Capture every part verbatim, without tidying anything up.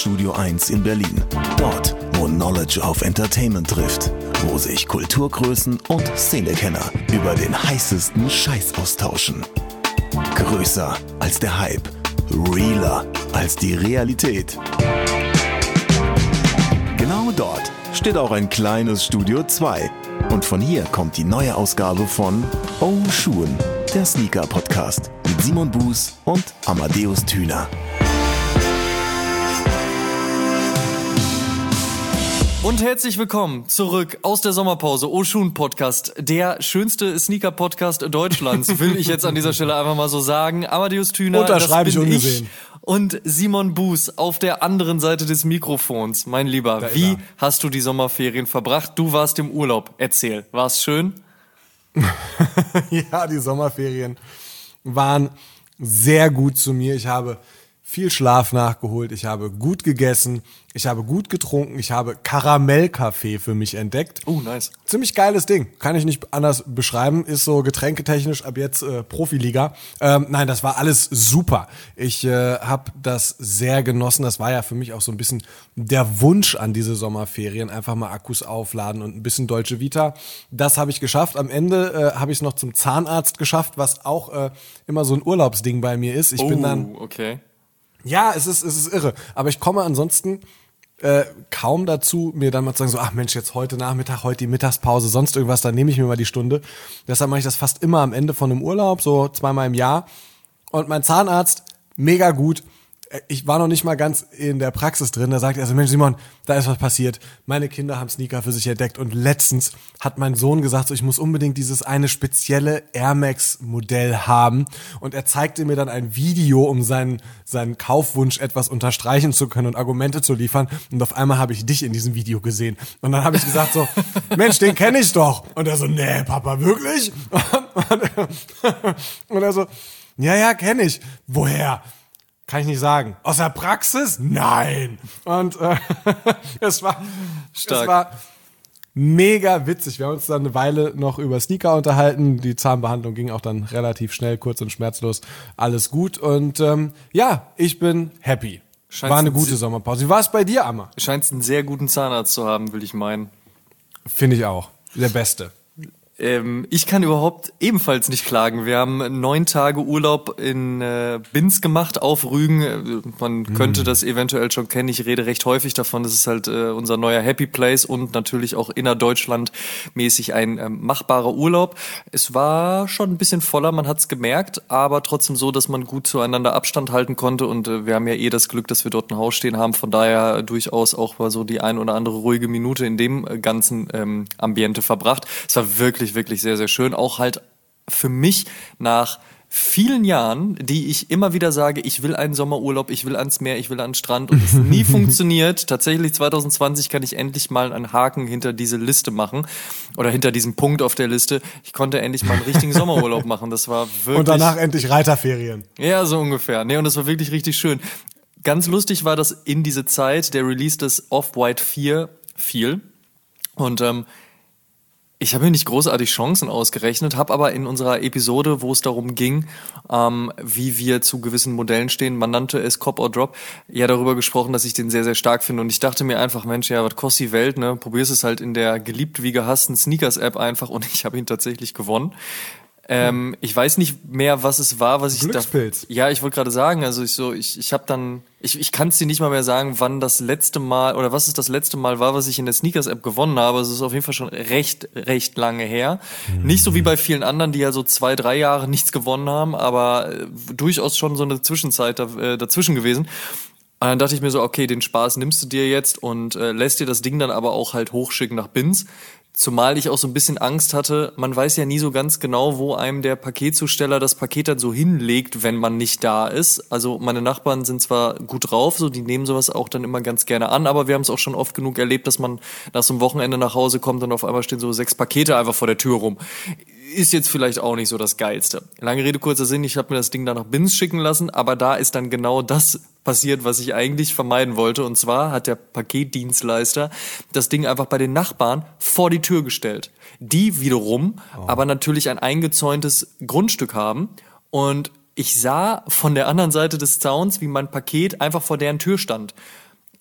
Studio eins in Berlin. Dort, wo Knowledge auf Entertainment trifft. Wo sich Kulturgrößen und Szenekenner über den heißesten Scheiß austauschen. Größer als der Hype. Realer als die Realität. Genau dort steht auch ein kleines Studio zwei. Und von hier kommt die neue Ausgabe von Oh Schuhen, der Sneaker-Podcast mit Simon Buß und Amadeus Thüner. Und herzlich willkommen zurück aus der Sommerpause. Oh Schuhen Podcast, der schönste Sneaker-Podcast Deutschlands, will ich jetzt an dieser Stelle einfach mal so sagen. Amadeus Thüner, Unterschreibe das bin ich ungesehen. Ich und Simon Buß auf der anderen Seite des Mikrofons. Mein Lieber, Da wie hast du die Sommerferien verbracht? Du warst im Urlaub. Erzähl, war's schön? Ja, die Sommerferien waren sehr gut zu mir. Ich habe viel Schlaf nachgeholt, ich habe gut gegessen, ich habe gut getrunken, ich habe Karamellkaffee für mich entdeckt. Oh, nice. Ziemlich geiles Ding, kann ich nicht anders beschreiben, ist so getränketechnisch ab jetzt äh, Profiliga. Ähm, nein, das war alles super. Ich äh, habe das sehr genossen, das war ja für mich auch so ein bisschen der Wunsch an diese Sommerferien, einfach mal Akkus aufladen und ein bisschen Dolce Vita. Das habe ich geschafft. Am Ende äh, habe ich es noch zum Zahnarzt geschafft, was auch äh, immer so ein Urlaubsding bei mir ist. Ich oh, bin dann okay. Ja, es ist, es ist irre. Aber ich komme ansonsten äh, kaum dazu, mir dann mal zu sagen, so, ach Mensch, jetzt heute Nachmittag, heute die Mittagspause, sonst irgendwas, dann nehme ich mir mal die Stunde. Deshalb mache ich das fast immer am Ende von einem Urlaub, so zweimal im Jahr. Und mein Zahnarzt, mega gut. Ich war noch nicht mal ganz in der Praxis drin, da sagt er so, Mensch Simon, da ist was passiert. Meine Kinder haben Sneaker für sich entdeckt und letztens hat mein Sohn gesagt, so, ich muss unbedingt dieses eine spezielle Air Max Modell haben. Und er zeigte mir dann ein Video, um seinen, seinen Kaufwunsch etwas unterstreichen zu können und Argumente zu liefern. Und auf einmal habe ich dich in diesem Video gesehen. Und dann habe ich gesagt so, Mensch, den kenne ich doch. Und er so, nee, Papa, wirklich? Und er so, ja, ja, kenne ich. Woher? Kann ich nicht sagen. Aus der Praxis? Nein. Und äh, es war, Stark. es war mega witzig. Wir haben uns dann eine Weile noch über Sneaker unterhalten. Die Zahnbehandlung ging auch dann relativ schnell, kurz und schmerzlos. Alles gut. Und ähm, ja, ich bin happy. Scheint's war eine ein gute Se- Sommerpause. Wie war es bei dir, Amma? Scheinst einen sehr guten Zahnarzt zu haben, will ich meinen. Finde ich auch. Der Beste. Ähm, ich kann überhaupt ebenfalls nicht klagen. Wir haben neun Tage Urlaub in äh, Binz gemacht auf Rügen. Man mm. könnte das eventuell schon kennen. Ich rede recht häufig davon. Das ist halt äh, unser neuer Happy Place und natürlich auch innerdeutschland mäßig ein äh, machbarer Urlaub. Es war schon ein bisschen voller, man hat's gemerkt, aber trotzdem so, dass man gut zueinander Abstand halten konnte und äh, wir haben ja eh das Glück, dass wir dort ein Haus stehen haben. Von daher durchaus auch mal so die ein oder andere ruhige Minute in dem äh, ganzen ähm, Ambiente verbracht. Es war wirklich wirklich sehr, sehr schön. Auch halt für mich nach vielen Jahren, die ich immer wieder sage, ich will einen Sommerurlaub, ich will ans Meer, ich will an den Strand und es nie funktioniert. Tatsächlich zwanzig zwanzig kann ich endlich mal einen Haken hinter diese Liste machen oder hinter diesem Punkt auf der Liste. Ich konnte endlich mal einen richtigen Sommerurlaub machen. Das war wirklich... Und danach endlich Reiterferien. Ja, so ungefähr. Nee, und das war wirklich richtig schön. Ganz lustig war, dass in diese Zeit der Release des Off-White vier fiel und ähm, ich habe mir nicht großartig Chancen ausgerechnet, habe aber in unserer Episode, wo es darum ging, ähm, wie wir zu gewissen Modellen stehen, man nannte es Cop or Drop, ja darüber gesprochen, dass ich den sehr, sehr stark finde. Und ich dachte mir einfach, Mensch, ja, was kostet die Welt, ne? Probier's es halt in der geliebt wie gehassten Sneakers-App einfach und ich habe ihn tatsächlich gewonnen. Ähm, ich weiß nicht mehr, was es war, was ich Glückspilz. da. Ja, ich wollte gerade sagen, also ich so, ich, ich habe dann, ich, ich kann es dir nicht mal mehr sagen, wann das letzte Mal oder was es das letzte Mal war, was ich in der Sneakers-App gewonnen habe. Es ist auf jeden Fall schon recht, recht lange her. Mhm. Nicht so wie bei vielen anderen, die ja so zwei, drei Jahre nichts gewonnen haben, aber äh, durchaus schon so eine Zwischenzeit da, äh, dazwischen gewesen. Und dann dachte ich mir so, okay, den Spaß nimmst du dir jetzt und äh, lässt dir das Ding dann aber auch halt hochschicken nach Binz. Zumal ich auch so ein bisschen Angst hatte, man weiß ja nie so ganz genau, wo einem der Paketzusteller das Paket dann so hinlegt, wenn man nicht da ist. Also meine Nachbarn sind zwar gut drauf, so die nehmen sowas auch dann immer ganz gerne an, aber wir haben es auch schon oft genug erlebt, dass man nach so einem Wochenende nach Hause kommt und auf einmal stehen so sechs Pakete einfach vor der Tür rum. Ist jetzt vielleicht auch nicht so das Geilste. Lange Rede, kurzer Sinn, ich habe mir das Ding dann nach Binz schicken lassen, aber da ist dann genau das passiert, was ich eigentlich vermeiden wollte. Und zwar hat der Paketdienstleister das Ding einfach bei den Nachbarn vor die Tür gestellt. Die wiederum oh. aber natürlich ein eingezäuntes Grundstück haben. Und ich sah von der anderen Seite des Zauns, wie mein Paket einfach vor deren Tür stand.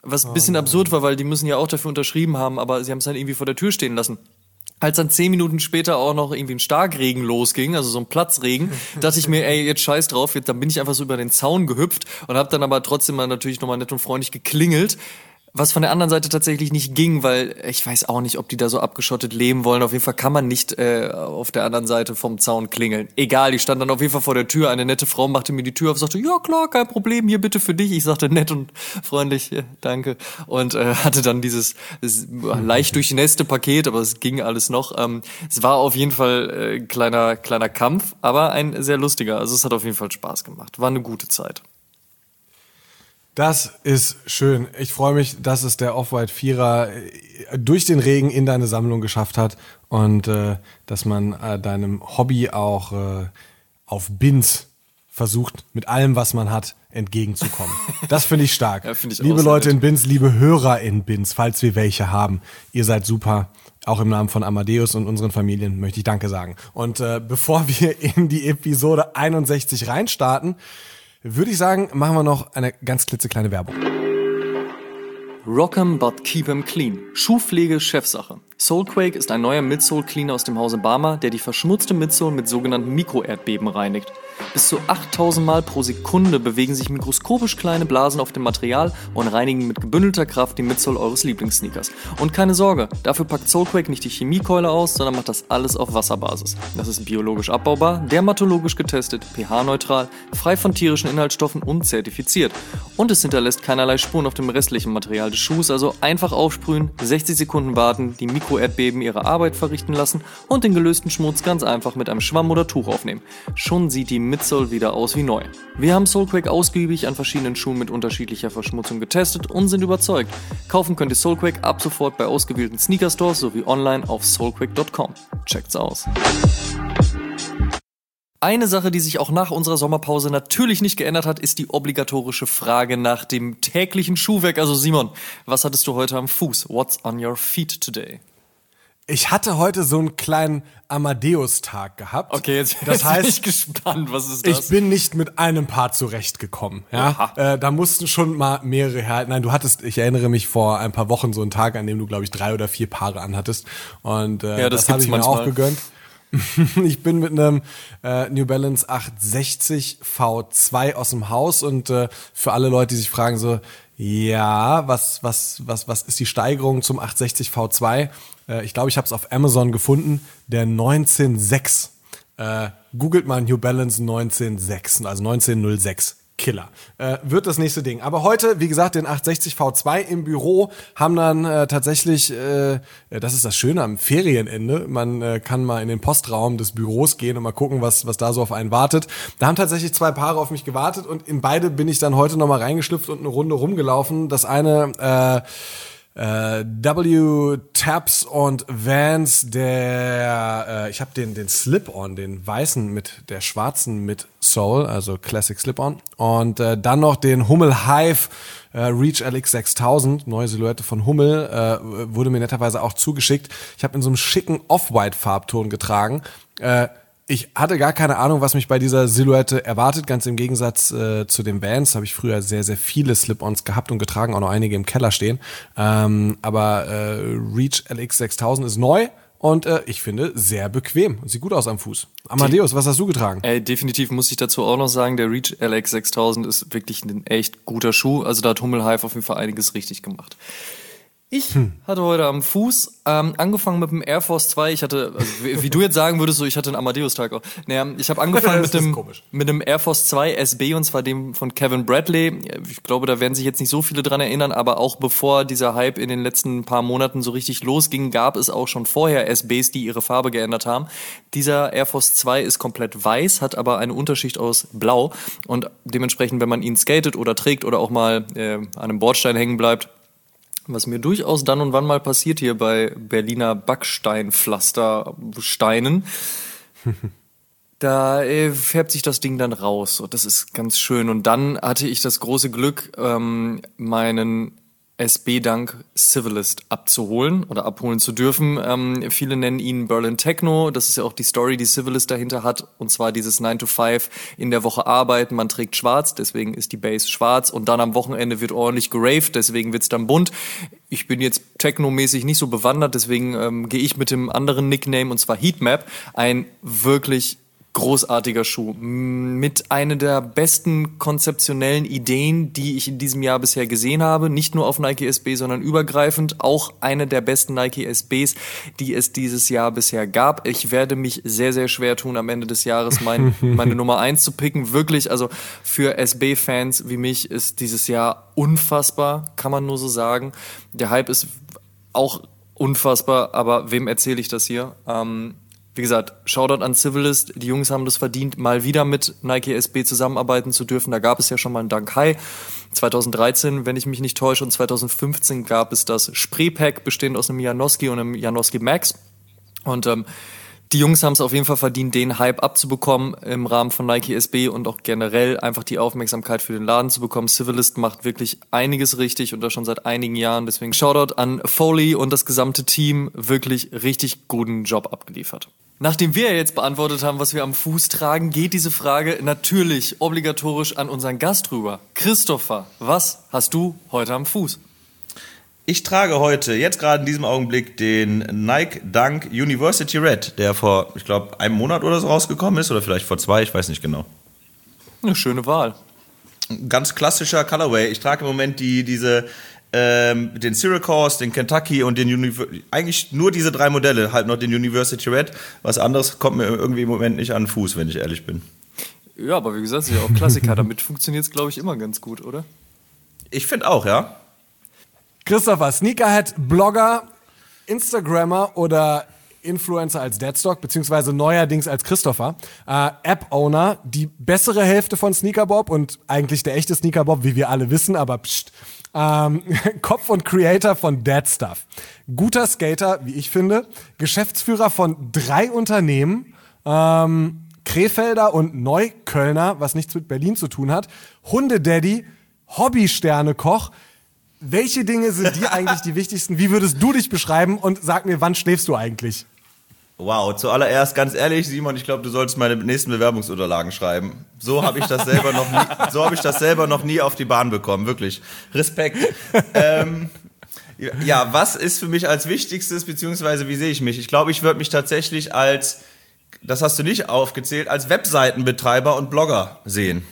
Was ein bisschen oh, absurd war, weil die müssen ja auch dafür unterschrieben haben, aber sie haben es dann irgendwie vor der Tür stehen lassen. Als dann zehn Minuten später auch noch irgendwie ein Starkregen losging, also so ein Platzregen, dachte ich mir, ey, jetzt scheiß drauf, jetzt, dann bin ich einfach so über den Zaun gehüpft und habe dann aber trotzdem mal natürlich nochmal nett und freundlich geklingelt. Was von der anderen Seite tatsächlich nicht ging, weil ich weiß auch nicht, ob die da so abgeschottet leben wollen. Auf jeden Fall kann man nicht äh, auf der anderen Seite vom Zaun klingeln. Egal, die stand dann auf jeden Fall vor der Tür. Eine nette Frau machte mir die Tür auf, sagte, ja klar, kein Problem, hier bitte für dich. Ich sagte nett und freundlich, ja, danke. Und äh, hatte dann dieses, dieses leicht durchnässte Paket, aber es ging alles noch. Ähm, es war auf jeden Fall äh, kleiner kleiner Kampf, aber ein sehr lustiger. Also es hat auf jeden Fall Spaß gemacht. War eine gute Zeit. Das ist schön. Ich freue mich, dass es der Off-White Vierer durch den Regen in deine Sammlung geschafft hat und äh, dass man äh, deinem Hobby auch äh, auf Bins versucht, mit allem, was man hat, entgegenzukommen. Das finde ich stark. Ja, find ich liebe Leute nett. in Bins, liebe Hörer in Bins, falls wir welche haben, ihr seid super. Auch im Namen von Amadeus und unseren Familien möchte ich Danke sagen. Und äh, bevor wir in die Episode einundsechzig reinstarten, würde ich sagen, machen wir noch eine ganz klitzekleine Werbung. Rock'em but keep 'em clean. Schuhpflege Chefsache. Soulquake ist ein neuer Midsole Cleaner aus dem Hause Barmer, der die verschmutzte Midsole mit sogenannten Mikroerdbeben reinigt. Bis zu achttausend Mal pro Sekunde bewegen sich mikroskopisch kleine Blasen auf dem Material und reinigen mit gebündelter Kraft die Midsole eures Lieblingssneakers. Und keine Sorge, dafür packt Soulquake nicht die Chemiekeule aus, sondern macht das alles auf Wasserbasis. Das ist biologisch abbaubar, dermatologisch getestet, pH-neutral, frei von tierischen Inhaltsstoffen und zertifiziert. Und es hinterlässt keinerlei Spuren auf dem restlichen Material des Schuhs, also einfach aufsprühen, sechzig Sekunden warten, die Mikroerdbeben ihre Arbeit verrichten lassen und den gelösten Schmutz ganz einfach mit einem Schwamm oder Tuch aufnehmen. Schon sieht die Midsole wieder aus wie neu. Wir haben Soulquake ausgiebig an verschiedenen Schuhen mit unterschiedlicher Verschmutzung getestet und sind überzeugt. Kaufen könnt ihr Soulquake ab sofort bei ausgewählten Sneaker-Stores sowie online auf soulquake punkt com. Checkt's aus. Eine Sache, die sich auch nach unserer Sommerpause natürlich nicht geändert hat, ist die obligatorische Frage nach dem täglichen Schuhwerk. Also Simon, was hattest du heute am Fuß? What's on your feet today? Ich hatte heute so einen kleinen Amadeus-Tag gehabt. Okay, jetzt, das jetzt heißt, bin ich gespannt, was ist das? Ich bin nicht mit einem Paar zurechtgekommen. Ja? Äh, da mussten schon mal mehrere her. Nein, du hattest, ich erinnere mich vor ein paar Wochen so einen Tag, an dem du, glaube ich, drei oder vier Paare anhattest. Und äh, ja, das, das habe ich mir manchmal. auch gegönnt. Ich bin mit einem äh, New Balance achthundertsechzig V zwei aus dem Haus und äh, für alle Leute, die sich fragen so, ja, was was was was ist die Steigerung zum achthundertsechzig V zwei? Äh, ich glaube, ich habe es auf Amazon gefunden, der neunzehn sechs. Äh, googelt mal New Balance neunzehn sechs, also neunzehn null sechs. Killer. Äh, wird das nächste Ding. Aber heute, wie gesagt, den achthundertsechzig V zwei im Büro, haben dann äh, tatsächlich, äh, das ist das Schöne am Ferienende, man äh, kann mal in den Postraum des Büros gehen und mal gucken, was was da so auf einen wartet. Da haben tatsächlich zwei Paare auf mich gewartet und in beide bin ich dann heute nochmal reingeschlüpft und eine Runde rumgelaufen. Das eine, äh, Äh, W Taps und Vans, der, äh, ich habe den den Slip-On, den weißen mit der schwarzen mit Sole, also Classic Slip-On, und äh, dann noch den Hummel Hive äh, Reach L X sechstausend, neue Silhouette von Hummel, äh, wurde mir netterweise auch zugeschickt. Ich habe in so einem schicken Off-White-Farbton getragen. Äh, Ich hatte gar keine Ahnung, was mich bei dieser Silhouette erwartet. Ganz im Gegensatz äh, zu den Vans habe ich früher sehr, sehr viele Slip-Ons gehabt und getragen, auch noch einige im Keller stehen. Ähm, aber äh, Reach L X sechstausend ist neu und äh, ich finde sehr bequem. Sieht gut aus am Fuß. Amadeus, was hast du getragen? Ey, definitiv muss ich dazu auch noch sagen, der Reach L X sechstausend ist wirklich ein echt guter Schuh. Also da hat Hummel Hive auf jeden Fall einiges richtig gemacht. Ich hm. hatte heute am Fuß ähm, angefangen mit dem Air Force zwei. Ich hatte, also wie, wie du jetzt sagen würdest, so ich hatte einen Amadeus-Tag auch. Naja, ich habe angefangen mit dem mit dem Air Force zwei S B und zwar dem von Kevin Bradley. Ich glaube, da werden sich jetzt nicht so viele dran erinnern, aber auch bevor dieser Hype in den letzten paar Monaten so richtig losging, gab es auch schon vorher S Bs, die ihre Farbe geändert haben. Dieser Air Force zwei ist komplett weiß, hat aber eine Unterschicht aus Blau und dementsprechend, wenn man ihn skatet oder trägt oder auch mal äh, an einem Bordstein hängen bleibt, was mir durchaus dann und wann mal passiert hier bei Berliner Backsteinpflastersteinen, da äh, färbt sich das Ding dann raus. Und das ist ganz schön. Und dann hatte ich das große Glück, ähm, meinen S B dank Civilist abzuholen oder abholen zu dürfen. Ähm, viele nennen ihn Berlin Techno. Das ist ja auch die Story, die Civilist dahinter hat. Und zwar dieses nine to five in der Woche arbeiten. Man trägt schwarz, deswegen ist die Base schwarz. Und dann am Wochenende wird ordentlich geraved, deswegen wird's dann bunt. Ich bin jetzt technomäßig nicht so bewandert, deswegen ähm, gehe ich mit dem anderen Nickname, und zwar Heatmap. Ein wirklich großartiger Schuh. Mit einer der besten konzeptionellen Ideen, die ich in diesem Jahr bisher gesehen habe. Nicht nur auf Nike S B, sondern übergreifend. Auch eine der besten Nike S Bs, die es dieses Jahr bisher gab. Ich werde mich sehr, sehr schwer tun, am Ende des Jahres mein, meine Nummer eins zu picken. Wirklich, also für S B-Fans wie mich ist dieses Jahr unfassbar, kann man nur so sagen. Der Hype ist auch unfassbar, aber wem erzähle ich das hier? Ähm, Wie gesagt, Shoutout an Civilist. Die Jungs haben das verdient, mal wieder mit Nike S B zusammenarbeiten zu dürfen. Da gab es ja schon mal einen Dank-Hai. zwanzig dreizehn, wenn ich mich nicht täusche, und zwanzig fünfzehn gab es das Spray-Pack, bestehend aus einem Janowski und einem Janowski Max. Und ähm, die Jungs haben es auf jeden Fall verdient, den Hype abzubekommen im Rahmen von Nike S B und auch generell einfach die Aufmerksamkeit für den Laden zu bekommen. Civilist macht wirklich einiges richtig und das schon seit einigen Jahren. Deswegen Shoutout an Foley und das gesamte Team. Wirklich richtig guten Job abgeliefert. Nachdem wir jetzt beantwortet haben, was wir am Fuß tragen, geht diese Frage natürlich obligatorisch an unseren Gast rüber. Christopher, was hast du heute am Fuß? Ich trage heute, jetzt gerade in diesem Augenblick, den Nike Dunk University Red, der vor, ich glaube, einem Monat oder so rausgekommen ist, oder vielleicht vor zwei, ich weiß nicht genau. Eine schöne Wahl. Ganz klassischer Colorway. Ich trage im Moment die, diese, ähm, den Syracuse, den Kentucky und den University, eigentlich nur diese drei Modelle, halt noch den University Red. Was anderes kommt mir irgendwie im Moment nicht an den Fuß, wenn ich ehrlich bin. Ja, aber wie gesagt, das ist ja auch Klassiker. Damit funktioniert es, glaube ich, immer ganz gut, oder? Ich finde auch, ja. Christopher, Sneakerhead, Blogger, Instagrammer oder Influencer als Deadstock, beziehungsweise neuerdings als Christopher, äh, App-Owner, die bessere Hälfte von Sneakerbob und eigentlich der echte Sneakerbob, wie wir alle wissen, aber pst, ähm, Kopf und Creator von Dead Stuff, guter Skater, wie ich finde, Geschäftsführer von drei Unternehmen, ähm, Krefelder und Neuköllner, was nichts mit Berlin zu tun hat, Hundedaddy, Hobby-Sternekoch. Welche Dinge sind dir eigentlich die wichtigsten? Wie würdest du dich beschreiben? Und sag mir, wann schläfst du eigentlich? Wow, zuallererst ganz ehrlich, Simon, ich glaube, du solltest meine nächsten Bewerbungsunterlagen schreiben. So habe ich das selber noch nie, so habe ich das selber noch nie auf die Bahn bekommen, wirklich. Respekt. ähm, ja, was ist für mich als Wichtigstes, beziehungsweise wie sehe ich mich? Ich glaube, ich würde mich tatsächlich als, das hast du nicht aufgezählt, als Webseitenbetreiber und Blogger sehen.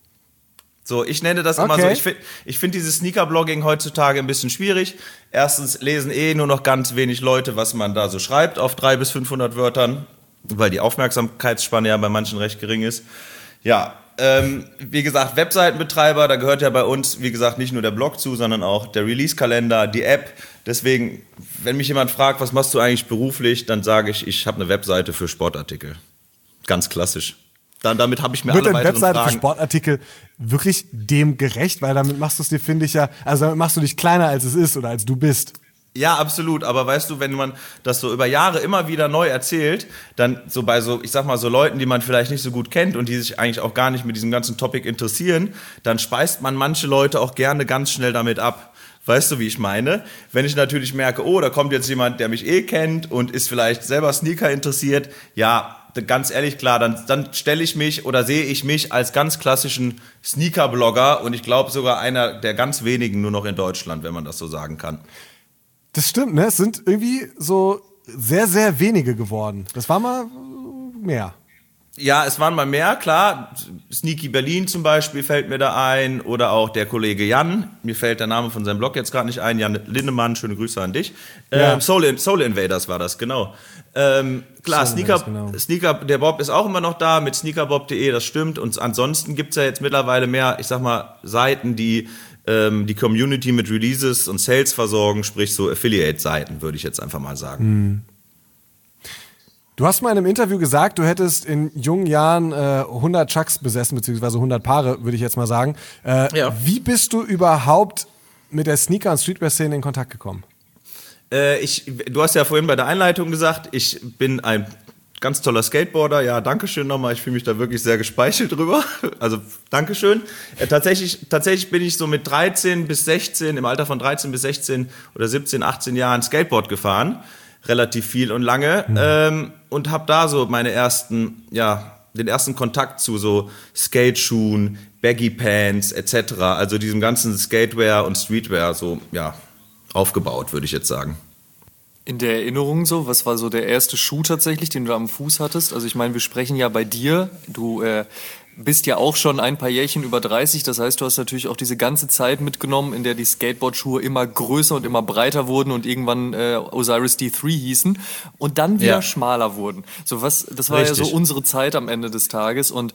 So, ich nenne das immer okay. so, ich finde ich find dieses Sneaker-Blogging heutzutage ein bisschen schwierig. Erstens lesen eh nur noch ganz wenig Leute, was man da so schreibt, auf dreihundert bis fünfhundert Wörtern, weil die Aufmerksamkeitsspanne ja bei manchen recht gering ist. Ja, ähm, wie gesagt, Webseitenbetreiber, da gehört ja bei uns, wie gesagt, nicht nur der Blog zu, sondern auch der Release-Kalender, die App. Deswegen, wenn mich jemand fragt, was machst du eigentlich beruflich, dann sage ich, ich habe eine Webseite für Sportartikel. Ganz klassisch. Dann, damit habe ich mir Wird alle eine weiteren Webseite Fragen. für Sportartikel wirklich dem gerecht? Weil damit machst du es dir, finde ich ja, also damit machst du dich kleiner, als es ist oder als du bist. Ja, absolut. Aber weißt du, wenn man das so über Jahre immer wieder neu erzählt, dann so bei so, ich sag mal, so Leuten, die man vielleicht nicht so gut kennt und die sich eigentlich auch gar nicht mit diesem ganzen Topic interessieren, dann speist man manche Leute auch gerne ganz schnell damit ab. Weißt du, wie ich meine? Wenn ich natürlich merke, oh, da kommt jetzt jemand, der mich eh kennt und ist vielleicht selber Sneaker interessiert, ja, ganz ehrlich, klar, dann, dann stelle ich mich oder sehe ich mich als ganz klassischen Sneaker-Blogger und ich glaube sogar einer der ganz wenigen nur noch in Deutschland, wenn man das so sagen kann. Das stimmt, ne? Es sind irgendwie so sehr, sehr wenige geworden. Das war mal mehr. Ja, es waren mal mehr, klar. Sneaky Berlin zum Beispiel fällt mir da ein oder auch der Kollege Jan. Mir fällt der Name von seinem Blog jetzt gerade nicht ein. Jan Lindemann, schöne Grüße an dich. Ja. Ähm, Soul, Soul Invaders war das, genau. Ähm, klar, Soul Sneaker, Invaders, genau. Sneaker, der Bob ist auch immer noch da mit sneakerbob punkt de, das stimmt. Und ansonsten gibt's ja jetzt mittlerweile mehr, ich sag mal, Seiten, die ähm, die Community mit Releases und Sales versorgen, sprich so Affiliate-Seiten, würde ich jetzt einfach mal sagen. Mhm. Du hast mal in einem Interview gesagt, du hättest in jungen Jahren äh, hundert Chucks besessen, beziehungsweise hundert Paare, würde ich jetzt mal sagen. Äh, Ja. Wie bist du überhaupt mit der Sneaker- und Streetwear-Szene in Kontakt gekommen? Äh, ich, du hast ja vorhin bei der Einleitung gesagt, ich bin ein ganz toller Skateboarder. Ja, Dankeschön nochmal. Ich fühle mich da wirklich sehr gespeichelt drüber. Also, Dankeschön. Äh, tatsächlich, tatsächlich bin ich so mit dreizehn bis sechzehn, im Alter von dreizehn bis sechzehn oder siebzehn, achtzehn Jahren Skateboard gefahren. Relativ viel und lange. Mhm. Ähm, und habe da so meine ersten, ja, den ersten Kontakt zu so Skateschuhen, Baggy Pants et cetera. Also diesem ganzen Skatewear und Streetwear so, ja, aufgebaut, würde ich jetzt sagen. In der Erinnerung so, was war so der erste Schuh tatsächlich, den du am Fuß hattest? Also ich meine, wir sprechen ja bei dir, du äh, bist ja auch schon ein paar Jährchen über dreißig, das heißt, du hast natürlich auch diese ganze Zeit mitgenommen, in der die Skateboard-Schuhe immer größer und immer breiter wurden und irgendwann äh, Osiris D drei hießen und dann wieder ja. schmaler wurden. So was, das war Richtig. ja so unsere Zeit am Ende des Tages. Und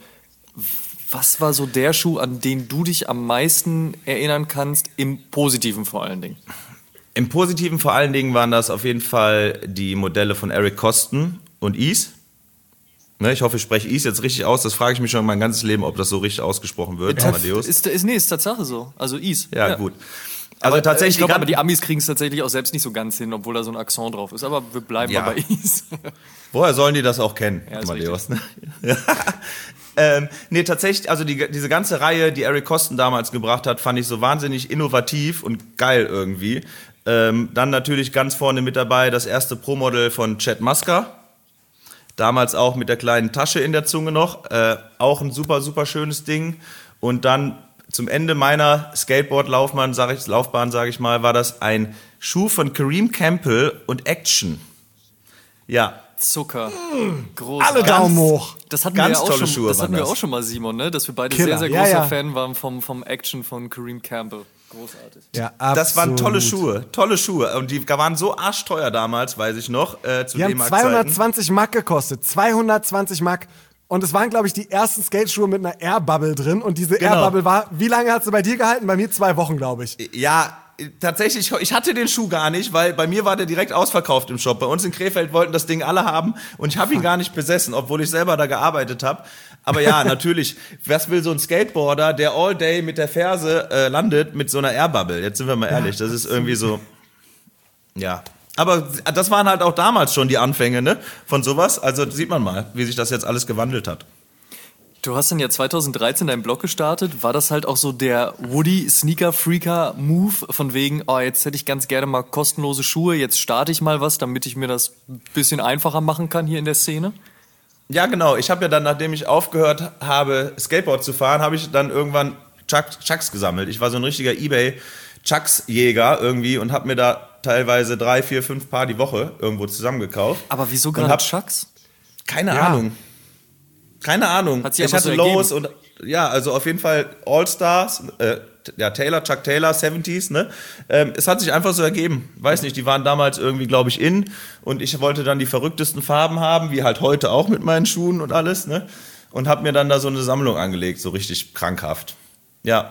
was war so der Schuh, an den du dich am meisten erinnern kannst, im Positiven vor allen Dingen? Im Positiven vor allen Dingen waren das auf jeden Fall die Modelle von Eric Coston und Ease. Ne, ich hoffe, ich spreche Ease jetzt richtig aus. Das frage ich mich schon mein ganzes Leben, ob das so richtig ausgesprochen wird. Ja, Amadeus. Ist, ist, nee, ist Tatsache so. Also Ease. Ja, ja. gut. Also aber, tatsächlich, ich glaube, aber die Amis kriegen es tatsächlich auch selbst nicht so ganz hin, obwohl da so ein Akzent drauf ist. Aber wir bleiben ja. mal bei Ease. Woher sollen die das auch kennen, ja, Amadeus? Ne? Ja. ähm, nee, tatsächlich, also die, diese ganze Reihe, die Eric Coston damals gebracht hat, fand ich so wahnsinnig innovativ und geil irgendwie. Ähm, dann natürlich ganz vorne mit dabei das erste Pro-Modell von Chet Muska. Damals auch mit der kleinen Tasche in der Zunge noch. Äh, auch ein super, super schönes Ding. Und dann zum Ende meiner Skateboard-Laufbahn, sag ich, Laufbahn, sage ich mal, war das ein Schuh von Kareem Campbell und Action. Ja. Zucker. Mmh, Großartig. Alle Daumen hoch. Das hatten, wir, ja auch schon, Schuhe das hatten wir das. auch schon mal, Simon, ne? Dass wir beide Killer. sehr, sehr großer ja, ja. Fan waren vom, vom Action von Kareem Campbell. Großartig. Ja, das waren tolle Schuhe, tolle Schuhe. Und die waren so arschteuer damals, weiß ich noch. Äh, zu die haben zweihundertzwanzig Mark gekostet. zweihundertzwanzig Mark. Und es waren, glaube ich, die ersten Skateschuhe mit einer Airbubble drin. Und diese genau. Airbubble war, wie lange hat sie bei dir gehalten? Bei mir zwei Wochen, glaube ich. Ja, tatsächlich, ich hatte den Schuh gar nicht, weil bei mir war der direkt ausverkauft im Shop. Bei uns in Krefeld wollten das Ding alle haben und ich habe ihn gar nicht besessen, obwohl ich selber da gearbeitet habe. Aber ja, natürlich, was will so ein Skateboarder, der all day mit der Ferse äh, landet mit so einer Airbubble? Jetzt sind wir mal ehrlich, das ist irgendwie so, ja. Aber das waren halt auch damals schon die Anfänge, ne, von sowas. Also sieht man mal, wie sich das jetzt alles gewandelt hat. Du hast dann ja zweitausenddreizehn deinen Blog gestartet. War das halt auch so der Woody-Sneaker-Freaker-Move von wegen, oh, jetzt hätte ich ganz gerne mal kostenlose Schuhe, jetzt starte ich mal was, damit ich mir das ein bisschen einfacher machen kann hier in der Szene? Ja, genau. Ich habe ja dann, nachdem ich aufgehört habe, Skateboard zu fahren, habe ich dann irgendwann Chuck, Chucks gesammelt. Ich war so ein richtiger eBay-Chucks-Jäger irgendwie und habe mir da teilweise drei, vier, fünf Paar die Woche irgendwo zusammengekauft. Aber wieso gerade Chucks? Keine ja. Ahnung. Keine Ahnung. Hat sich ich hatte so Lows und ja, also auf jeden Fall All-Stars, äh, ja, Taylor, Chuck Taylor, siebziger, ne? Ähm, es hat sich einfach so ergeben. Weiß nicht, die waren damals irgendwie, glaube ich, in und ich wollte dann die verrücktesten Farben haben, wie halt heute auch mit meinen Schuhen und alles, ne? Und habe mir dann da so eine Sammlung angelegt, so richtig krankhaft. Ja.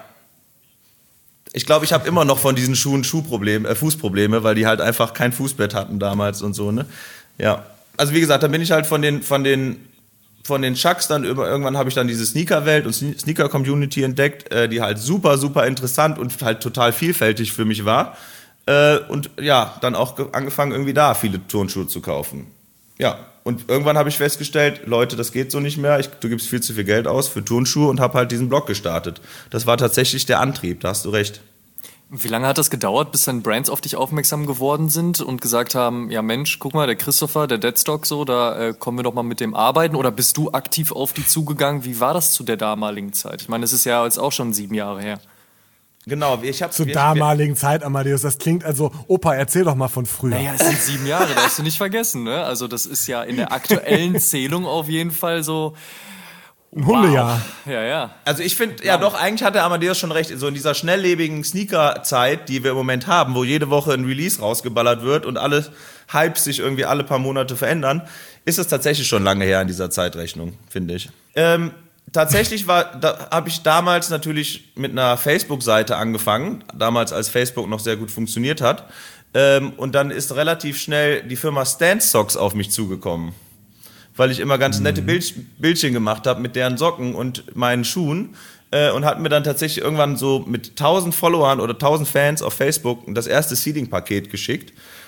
Ich glaube, ich habe immer noch von diesen Schuhen Schuhprobleme, äh, Fußprobleme, weil die halt einfach kein Fußbett hatten damals und so, ne? Ja. Also wie gesagt, da bin ich halt von den, von den von den Chucks dann über, irgendwann habe ich dann diese Sneaker-Welt und Sneaker-Community entdeckt, äh, die halt super, super interessant und halt total vielfältig für mich war. Äh, und ja, dann auch ge- angefangen, irgendwie da viele Turnschuhe zu kaufen. Ja, und irgendwann habe ich festgestellt, Leute, das geht so nicht mehr, ich, du gibst viel zu viel Geld aus für Turnschuhe und habe halt diesen Blog gestartet. Das war tatsächlich der Antrieb, da hast du recht. Wie lange hat das gedauert, bis dann Brands auf dich aufmerksam geworden sind und gesagt haben, ja Mensch, guck mal, der Christopher, der Deadstock, so, da äh, kommen wir doch mal mit dem arbeiten? Oder bist du aktiv auf die zugegangen? Wie war das zu der damaligen Zeit? Ich meine, es ist ja jetzt auch schon sieben Jahre her. Genau, ich habe Zur damaligen Zeit, Amadeus, das klingt also, Opa, erzähl doch mal von früher. Naja, es sind sieben Jahre, darfst du nicht vergessen, ne? Also das ist ja in der aktuellen Zählung auf jeden Fall so... Ein Hundejahr. Wow. Ja, ja. Also ich finde, ja doch, eigentlich hat der Amadeus schon recht. So in dieser schnelllebigen Sneaker-Zeit, die wir im Moment haben, wo jede Woche ein Release rausgeballert wird und alle Hypes sich irgendwie alle paar Monate verändern, ist es tatsächlich schon lange her in dieser Zeitrechnung, finde ich. Ähm, tatsächlich war, da habe ich damals natürlich mit einer Facebook-Seite angefangen, damals als Facebook noch sehr gut funktioniert hat. Ähm, und dann ist relativ schnell die Firma Stance Socks auf mich zugekommen, weil ich immer ganz nette Bild, Bildchen gemacht habe mit deren Socken und meinen Schuhen äh, und hat mir dann tatsächlich irgendwann so mit tausend Followern oder tausend Fans auf Facebook das erste Seeding-Paket geschickt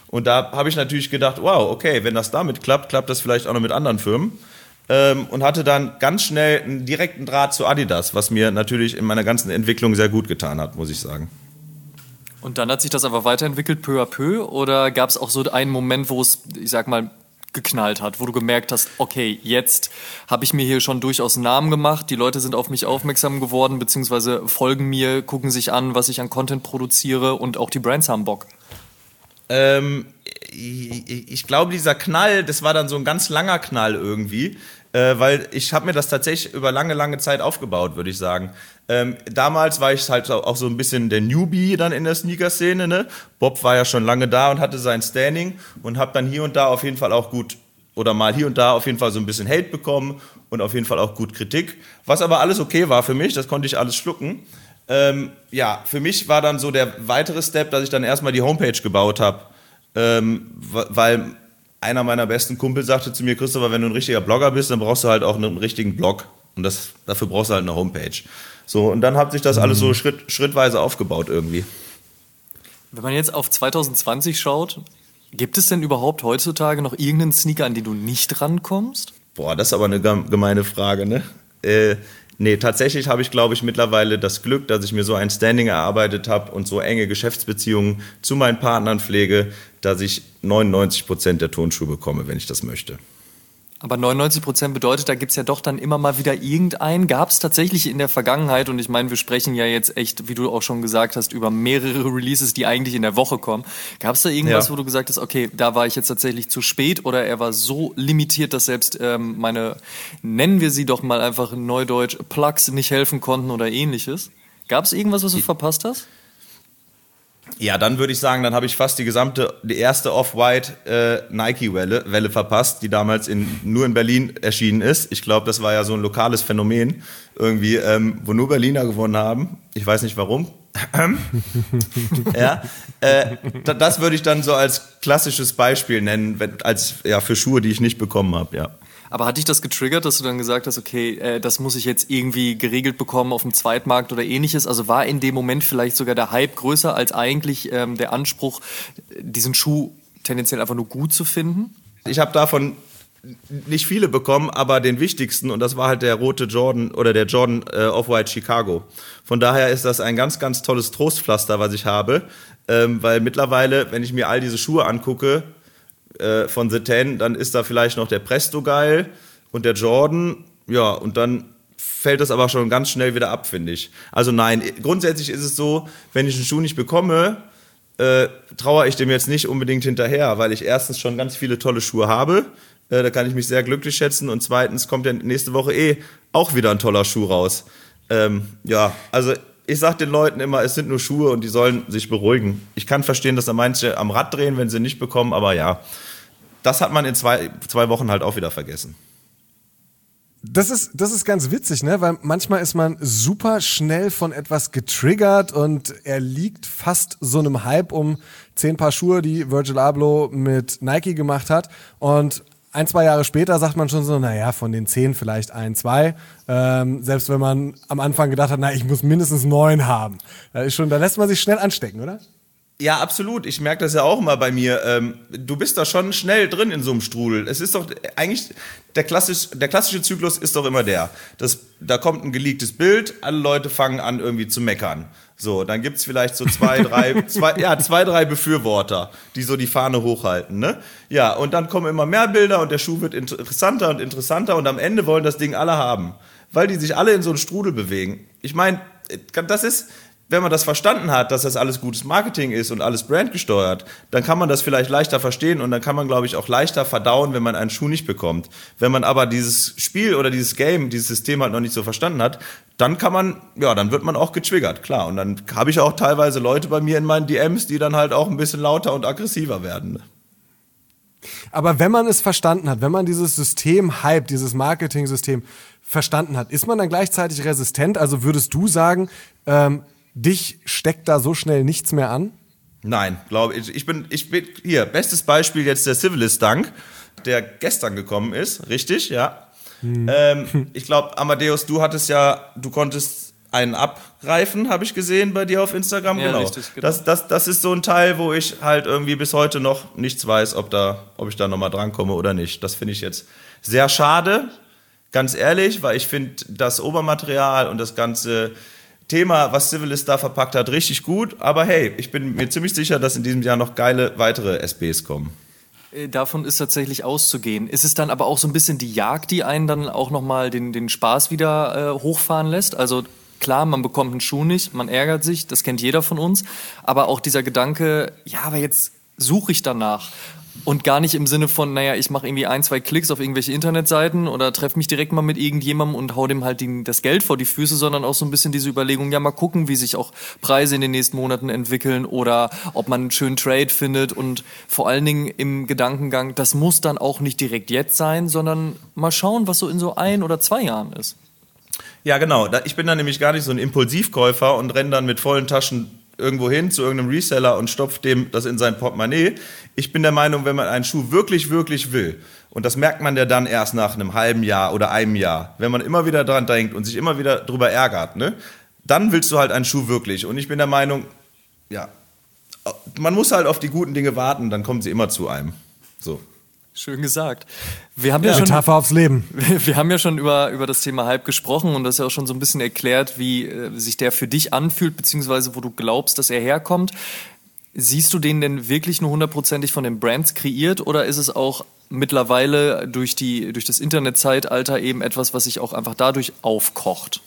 Und da habe ich natürlich gedacht, wow, okay, wenn das damit klappt, klappt das vielleicht auch noch mit anderen Firmen. Ähm, und hatte dann ganz schnell einen direkten Draht zu Adidas, was mir natürlich in meiner ganzen Entwicklung sehr gut getan hat, muss ich sagen. Und dann hat sich das aber weiterentwickelt, peu à peu? Oder gab es auch so einen Moment, wo es, ich sag mal, geknallt hat, wo du gemerkt hast, okay, jetzt habe ich mir hier schon durchaus einen Namen gemacht, die Leute sind auf mich aufmerksam geworden, beziehungsweise folgen mir, gucken sich an, was ich an Content produziere und auch die Brands haben Bock? Ähm, ich, ich glaube, dieser Knall, das war dann so ein ganz langer Knall irgendwie, äh, weil ich habe mir das tatsächlich über lange, lange Zeit aufgebaut, würde ich sagen. Ähm, damals war ich halt auch so ein bisschen der Newbie dann in der Sneaker-Szene, ne? Bob war ja schon lange da und hatte sein Standing und habe dann hier und da auf jeden Fall auch gut, oder mal hier und da auf jeden Fall so ein bisschen Hate bekommen und auf jeden Fall auch gut Kritik, was aber alles okay war für mich, das konnte ich alles schlucken. Ähm, ja, für mich war dann so der weitere Step, dass ich dann erstmal die Homepage gebaut habe, ähm, weil einer meiner besten Kumpel sagte zu mir, Christopher, wenn du ein richtiger Blogger bist, dann brauchst du halt auch einen richtigen Blog und das, dafür brauchst du halt eine Homepage. So, und dann hat sich das alles so Schritt, schrittweise aufgebaut irgendwie. Wenn man jetzt auf zwanzig zwanzig schaut, gibt es denn überhaupt heutzutage noch irgendeinen Sneaker, an den du nicht rankommst? Boah, das ist aber eine gemeine Frage, ne? Äh, nee, tatsächlich habe ich, glaube ich, mittlerweile das Glück, dass ich mir so ein Standing erarbeitet habe und so enge Geschäftsbeziehungen zu meinen Partnern pflege, dass ich neunundneunzig Prozent der Turnschuhe bekomme, wenn ich das möchte. Aber neunundneunzig Prozent bedeutet, da gibt es ja doch dann immer mal wieder irgendeinen. Gab es tatsächlich in der Vergangenheit, und ich meine, wir sprechen ja jetzt echt, wie du auch schon gesagt hast, über mehrere Releases, die eigentlich in der Woche kommen. Gab es da irgendwas, ja, wo du gesagt hast, okay, da war ich jetzt tatsächlich zu spät oder er war so limitiert, dass selbst ähm, meine, nennen wir sie doch mal einfach neudeutsch, Plugs nicht helfen konnten oder ähnliches? Gab es irgendwas, was du verpasst hast? Ja, dann würde ich sagen, dann habe ich fast die gesamte, die erste Off-White äh, Nike-Welle Welle verpasst, die damals in, nur in Berlin erschienen ist. Ich glaube, das war ja so ein lokales Phänomen, irgendwie, ähm, wo nur Berliner gewonnen haben. Ich weiß nicht warum. ja, äh, das würde ich dann so als klassisches Beispiel nennen, wenn, als ja für Schuhe, die ich nicht bekommen habe, ja. Aber hat dich das getriggert, dass du dann gesagt hast, okay, äh, das muss ich jetzt irgendwie geregelt bekommen auf dem Zweitmarkt oder ähnliches? Also war in dem Moment vielleicht sogar der Hype größer als eigentlich ähm, der Anspruch, diesen Schuh tendenziell einfach nur gut zu finden? Ich habe davon nicht viele bekommen, aber den wichtigsten, und das war halt der rote Jordan oder der Jordan äh, Off-White Chicago. Von daher ist das ein ganz, ganz tolles Trostpflaster, was ich habe, ähm, weil mittlerweile, wenn ich mir all diese Schuhe angucke, von The Ten, dann ist da vielleicht noch der Presto geil und der Jordan, ja, und dann fällt das aber schon ganz schnell wieder ab, finde ich. Also nein, grundsätzlich ist es so, wenn ich einen Schuh nicht bekomme, äh, trauere ich dem jetzt nicht unbedingt hinterher, weil ich erstens schon ganz viele tolle Schuhe habe, äh, da kann ich mich sehr glücklich schätzen, und zweitens kommt ja nächste Woche eh auch wieder ein toller Schuh raus. Ähm, ja, also ich sag den Leuten immer, es sind nur Schuhe und die sollen sich beruhigen. Ich kann verstehen, dass da manche am Rad drehen, wenn sie nicht bekommen, aber ja, das hat man in zwei, zwei Wochen halt auch wieder vergessen. Das ist, das ist ganz witzig, ne? Weil manchmal ist man super schnell von etwas getriggert und er liegt fast so einem Hype um zehn Paar Schuhe, die Virgil Abloh mit Nike gemacht hat, und ein, zwei Jahre später sagt man schon so, naja, von den zehn vielleicht ein, zwei. Ähm, selbst wenn man am Anfang gedacht hat, na, ich muss mindestens neun haben. Da ist schon, da lässt man sich schnell anstecken, oder? Ja, absolut. Ich merke das ja auch immer bei mir. Ähm, du bist da schon schnell drin in so einem Strudel. Es ist doch eigentlich, der, klassisch, der klassische Zyklus ist doch immer der. Das, da kommt ein geleaktes Bild, alle Leute fangen an irgendwie zu meckern. So, dann gibt's vielleicht so zwei, drei, zwei, ja, zwei, drei Befürworter, die so die Fahne hochhalten, ne? Ja, und dann kommen immer mehr Bilder und der Schuh wird interessanter und interessanter und am Ende wollen das Ding alle haben, weil die sich alle in so einen Strudel bewegen. Ich meine, das ist, wenn man das verstanden hat, dass das alles gutes Marketing ist und alles brandgesteuert, dann kann man das vielleicht leichter verstehen und dann kann man, glaube ich, auch leichter verdauen, wenn man einen Schuh nicht bekommt. Wenn man aber dieses Spiel oder dieses Game, dieses System halt noch nicht so verstanden hat, dann kann man, ja, dann wird man auch getriggert, klar. Und dann habe ich auch teilweise Leute bei mir in meinen D Ms, die dann halt auch ein bisschen lauter und aggressiver werden. Aber wenn man es verstanden hat, wenn man dieses System Hype, dieses Marketing-System verstanden hat, ist man dann gleichzeitig resistent? Also würdest du sagen, ähm, dich steckt da so schnell nichts mehr an? Nein, glaube ich. Ich bin, ich bin, hier, bestes Beispiel jetzt der Civilist Dunk, der gestern gekommen ist, richtig, ja. Hm. Ähm, ich glaube, Amadeus, du hattest ja, du konntest einen abgreifen, habe ich gesehen bei dir auf Instagram. Ja, genau. richtig, genau. Das, das, das ist so ein Teil, wo ich halt irgendwie bis heute noch nichts weiß, ob, da, ob ich da nochmal drankomme oder nicht. Das finde ich jetzt sehr schade, ganz ehrlich, weil ich finde das Obermaterial und das ganze Thema, was Civilis da verpackt hat, richtig gut. Aber hey, ich bin mir ziemlich sicher, dass in diesem Jahr noch geile weitere S Bs kommen. Davon ist tatsächlich auszugehen. Ist es dann aber auch so ein bisschen die Jagd, die einen dann auch nochmal den, den Spaß wieder äh, hochfahren lässt? Also klar, man bekommt einen Schuh nicht, man ärgert sich, das kennt jeder von uns. Aber auch dieser Gedanke, ja, aber jetzt suche ich danach. Und gar nicht im Sinne von, naja, ich mache irgendwie ein, zwei Klicks auf irgendwelche Internetseiten oder treffe mich direkt mal mit irgendjemandem und hau dem halt die, das Geld vor die Füße, sondern auch so ein bisschen diese Überlegung, ja, mal gucken, wie sich auch Preise in den nächsten Monaten entwickeln oder ob man einen schönen Trade findet und vor allen Dingen im Gedankengang, das muss dann auch nicht direkt jetzt sein, sondern mal schauen, was so in so ein oder zwei Jahren ist. Ja, genau. Ich bin dann nämlich gar nicht so ein Impulsivkäufer und renne dann mit vollen Taschen irgendwo hin zu irgendeinem Reseller und stopft dem das in sein Portemonnaie. Ich bin der Meinung, wenn man einen Schuh wirklich, wirklich will, und das merkt man ja dann erst nach einem halben Jahr oder einem Jahr, wenn man immer wieder dran denkt und sich immer wieder drüber ärgert, ne, dann willst du halt einen Schuh wirklich. Und ich bin der Meinung, ja, man muss halt auf die guten Dinge warten, dann kommen sie immer zu einem. So. Schön gesagt. Wir haben ja, ja schon Metapher aufs Leben. Wir, wir haben ja schon über, über das Thema Hype gesprochen und das ja auch schon so ein bisschen erklärt, wie äh, sich der für dich anfühlt, beziehungsweise wo du glaubst, dass er herkommt. Siehst du den denn wirklich nur hundertprozentig von den Brands kreiert oder ist es auch mittlerweile durch, die, durch das Internetzeitalter eben etwas, was sich auch einfach dadurch aufkocht?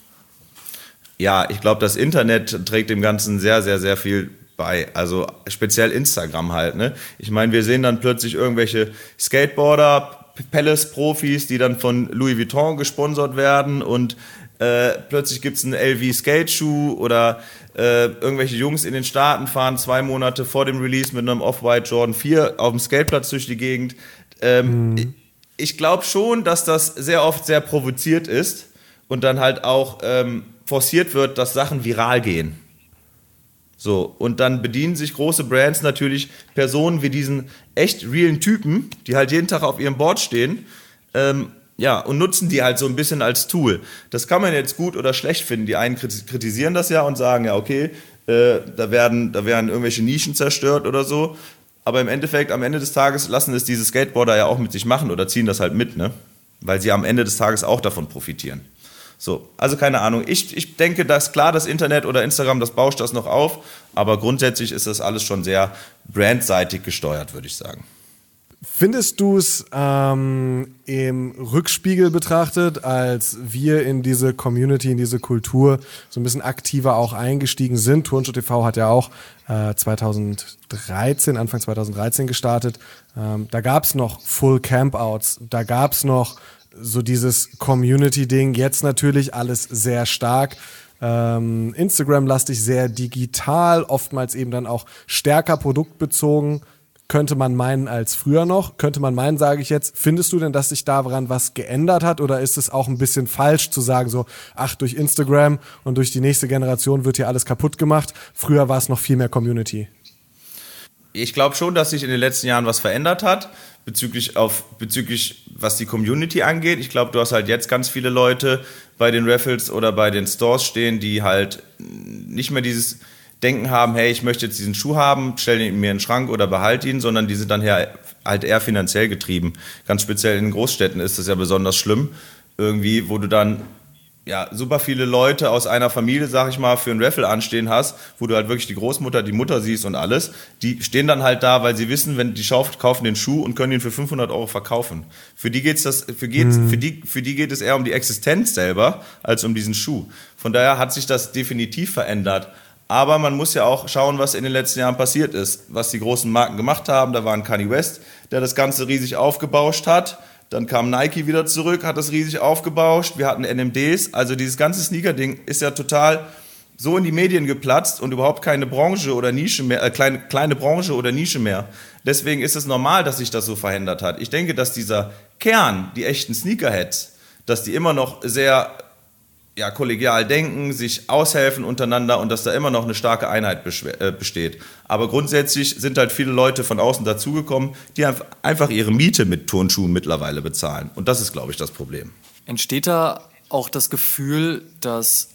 Ja, ich glaube, das Internet trägt dem Ganzen sehr, sehr, sehr viel bei, also speziell Instagram halt, ne? Ich meine, wir sehen dann plötzlich irgendwelche Skateboarder, Palace-Profis, die dann von Louis Vuitton gesponsert werden und äh, plötzlich gibt es einen L V-Skate-Schuh oder äh, irgendwelche Jungs in den Staaten fahren zwei Monate vor dem Release mit einem Off-White Jordan vier auf dem Skateplatz durch die Gegend. Ähm, mhm. Ich glaube schon, dass das sehr oft sehr provoziert ist und dann halt auch ähm, forciert wird, dass Sachen viral gehen. So, und dann bedienen sich große Brands natürlich Personen wie diesen echt realen Typen, die halt jeden Tag auf ihrem Board stehen, ähm, ja, und nutzen die halt so ein bisschen als Tool. Das kann man jetzt gut oder schlecht finden. Die einen kritisieren das ja und sagen, ja, okay, äh, da werden, da werden irgendwelche Nischen zerstört oder so. Aber im Endeffekt, am Ende des Tages lassen es diese Skateboarder ja auch mit sich machen oder ziehen das halt mit, ne? Weil sie am Ende des Tages auch davon profitieren. So, also keine Ahnung. Ich, ich denke, dass klar, das Internet oder Instagram, das bauscht das noch auf, aber grundsätzlich ist das alles schon sehr brandseitig gesteuert, würde ich sagen. Findest du es ähm, im Rückspiegel betrachtet, als wir in diese Community, in diese Kultur so ein bisschen aktiver auch eingestiegen sind? Turnschuh T V hat ja auch äh, zweitausenddreizehn, Anfang zweitausenddreizehn gestartet. Ähm, da gab es noch Full Campouts, da gab es noch so dieses Community-Ding, jetzt natürlich alles sehr stark, ähm, Instagram-lastig, sehr digital, oftmals eben dann auch stärker produktbezogen, könnte man meinen als früher noch, könnte man meinen, sage ich jetzt. Findest du denn, dass sich daran was geändert hat oder ist es auch ein bisschen falsch zu sagen so, ach, durch Instagram und durch die nächste Generation wird hier alles kaputt gemacht, früher war es noch viel mehr Community? Ich glaube schon, dass sich in den letzten Jahren was verändert hat, bezüglich, auf, bezüglich was die Community angeht. Ich glaube, du hast halt jetzt ganz viele Leute bei den Raffles oder bei den Stores stehen, die halt nicht mehr dieses Denken haben, hey, ich möchte jetzt diesen Schuh haben, stell ihn mir in den Schrank oder behalte ihn, sondern die sind dann halt eher finanziell getrieben. Ganz speziell in Großstädten ist das ja besonders schlimm, irgendwie, wo du dann ja, super viele Leute aus einer Familie, sag ich mal, für einen Raffle anstehen hast, wo du halt wirklich die Großmutter, die Mutter siehst und alles, die stehen dann halt da, weil sie wissen, wenn die kaufen den Schuh und können ihn für fünfhundert Euro verkaufen. Für die geht's das, für, geht's, mhm. für, die, für die geht es eher um die Existenz selber, als um diesen Schuh. Von daher hat sich das definitiv verändert. Aber man muss ja auch schauen, was in den letzten Jahren passiert ist, was die großen Marken gemacht haben. Da war ein Kanye West, der das Ganze riesig aufgebauscht hat. Dann kam Nike wieder zurück, hat das riesig aufgebauscht. Wir hatten N M Ds. Also dieses ganze Sneaker-Ding ist ja total so in die Medien geplatzt und überhaupt keine Branche oder Nische mehr, äh, kleine, kleine Branche oder Nische mehr. Deswegen ist es normal, dass sich das so verändert hat. Ich denke, dass dieser Kern, die echten Sneakerheads, dass die immer noch sehr ja, kollegial denken, sich aushelfen untereinander und dass da immer noch eine starke Einheit besteht. Aber grundsätzlich sind halt viele Leute von außen dazugekommen, die einfach ihre Miete mit Turnschuhen mittlerweile bezahlen. Und das ist, glaube ich, das Problem. Entsteht da auch das Gefühl, dass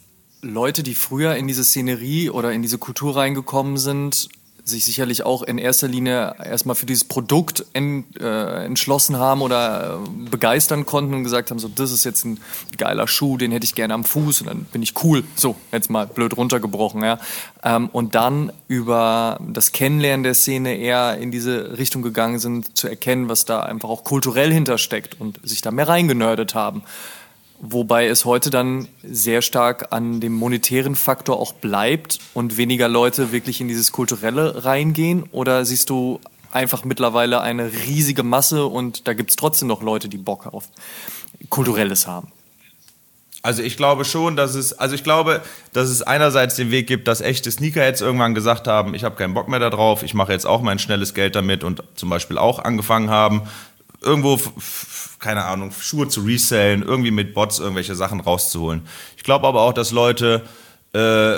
Leute, die früher in diese Szenerie oder in diese Kultur reingekommen sind, sich sicherlich auch in erster Linie erstmal für dieses Produkt en, äh, entschlossen haben oder äh, begeistern konnten und gesagt haben, so, das ist jetzt ein geiler Schuh, den hätte ich gerne am Fuß und dann bin ich cool. So, jetzt mal blöd runtergebrochen, ja. Ähm, und dann über das Kennenlernen der Szene eher in diese Richtung gegangen sind, zu erkennen, was da einfach auch kulturell hintersteckt und sich da mehr reingenördet haben. Wobei es heute dann sehr stark an dem monetären Faktor auch bleibt und weniger Leute wirklich in dieses Kulturelle reingehen? Oder siehst du einfach mittlerweile eine riesige Masse und da gibt es trotzdem noch Leute, die Bock auf Kulturelles haben? Also ich glaube schon, dass es, also ich glaube, dass es einerseits den Weg gibt, dass echte Sneakerheads irgendwann gesagt haben, ich habe keinen Bock mehr darauf, ich mache jetzt auch mein schnelles Geld damit und zum Beispiel auch angefangen haben, irgendwo, keine Ahnung, Schuhe zu resellen, irgendwie mit Bots irgendwelche Sachen rauszuholen. Ich glaube aber auch, dass Leute, äh,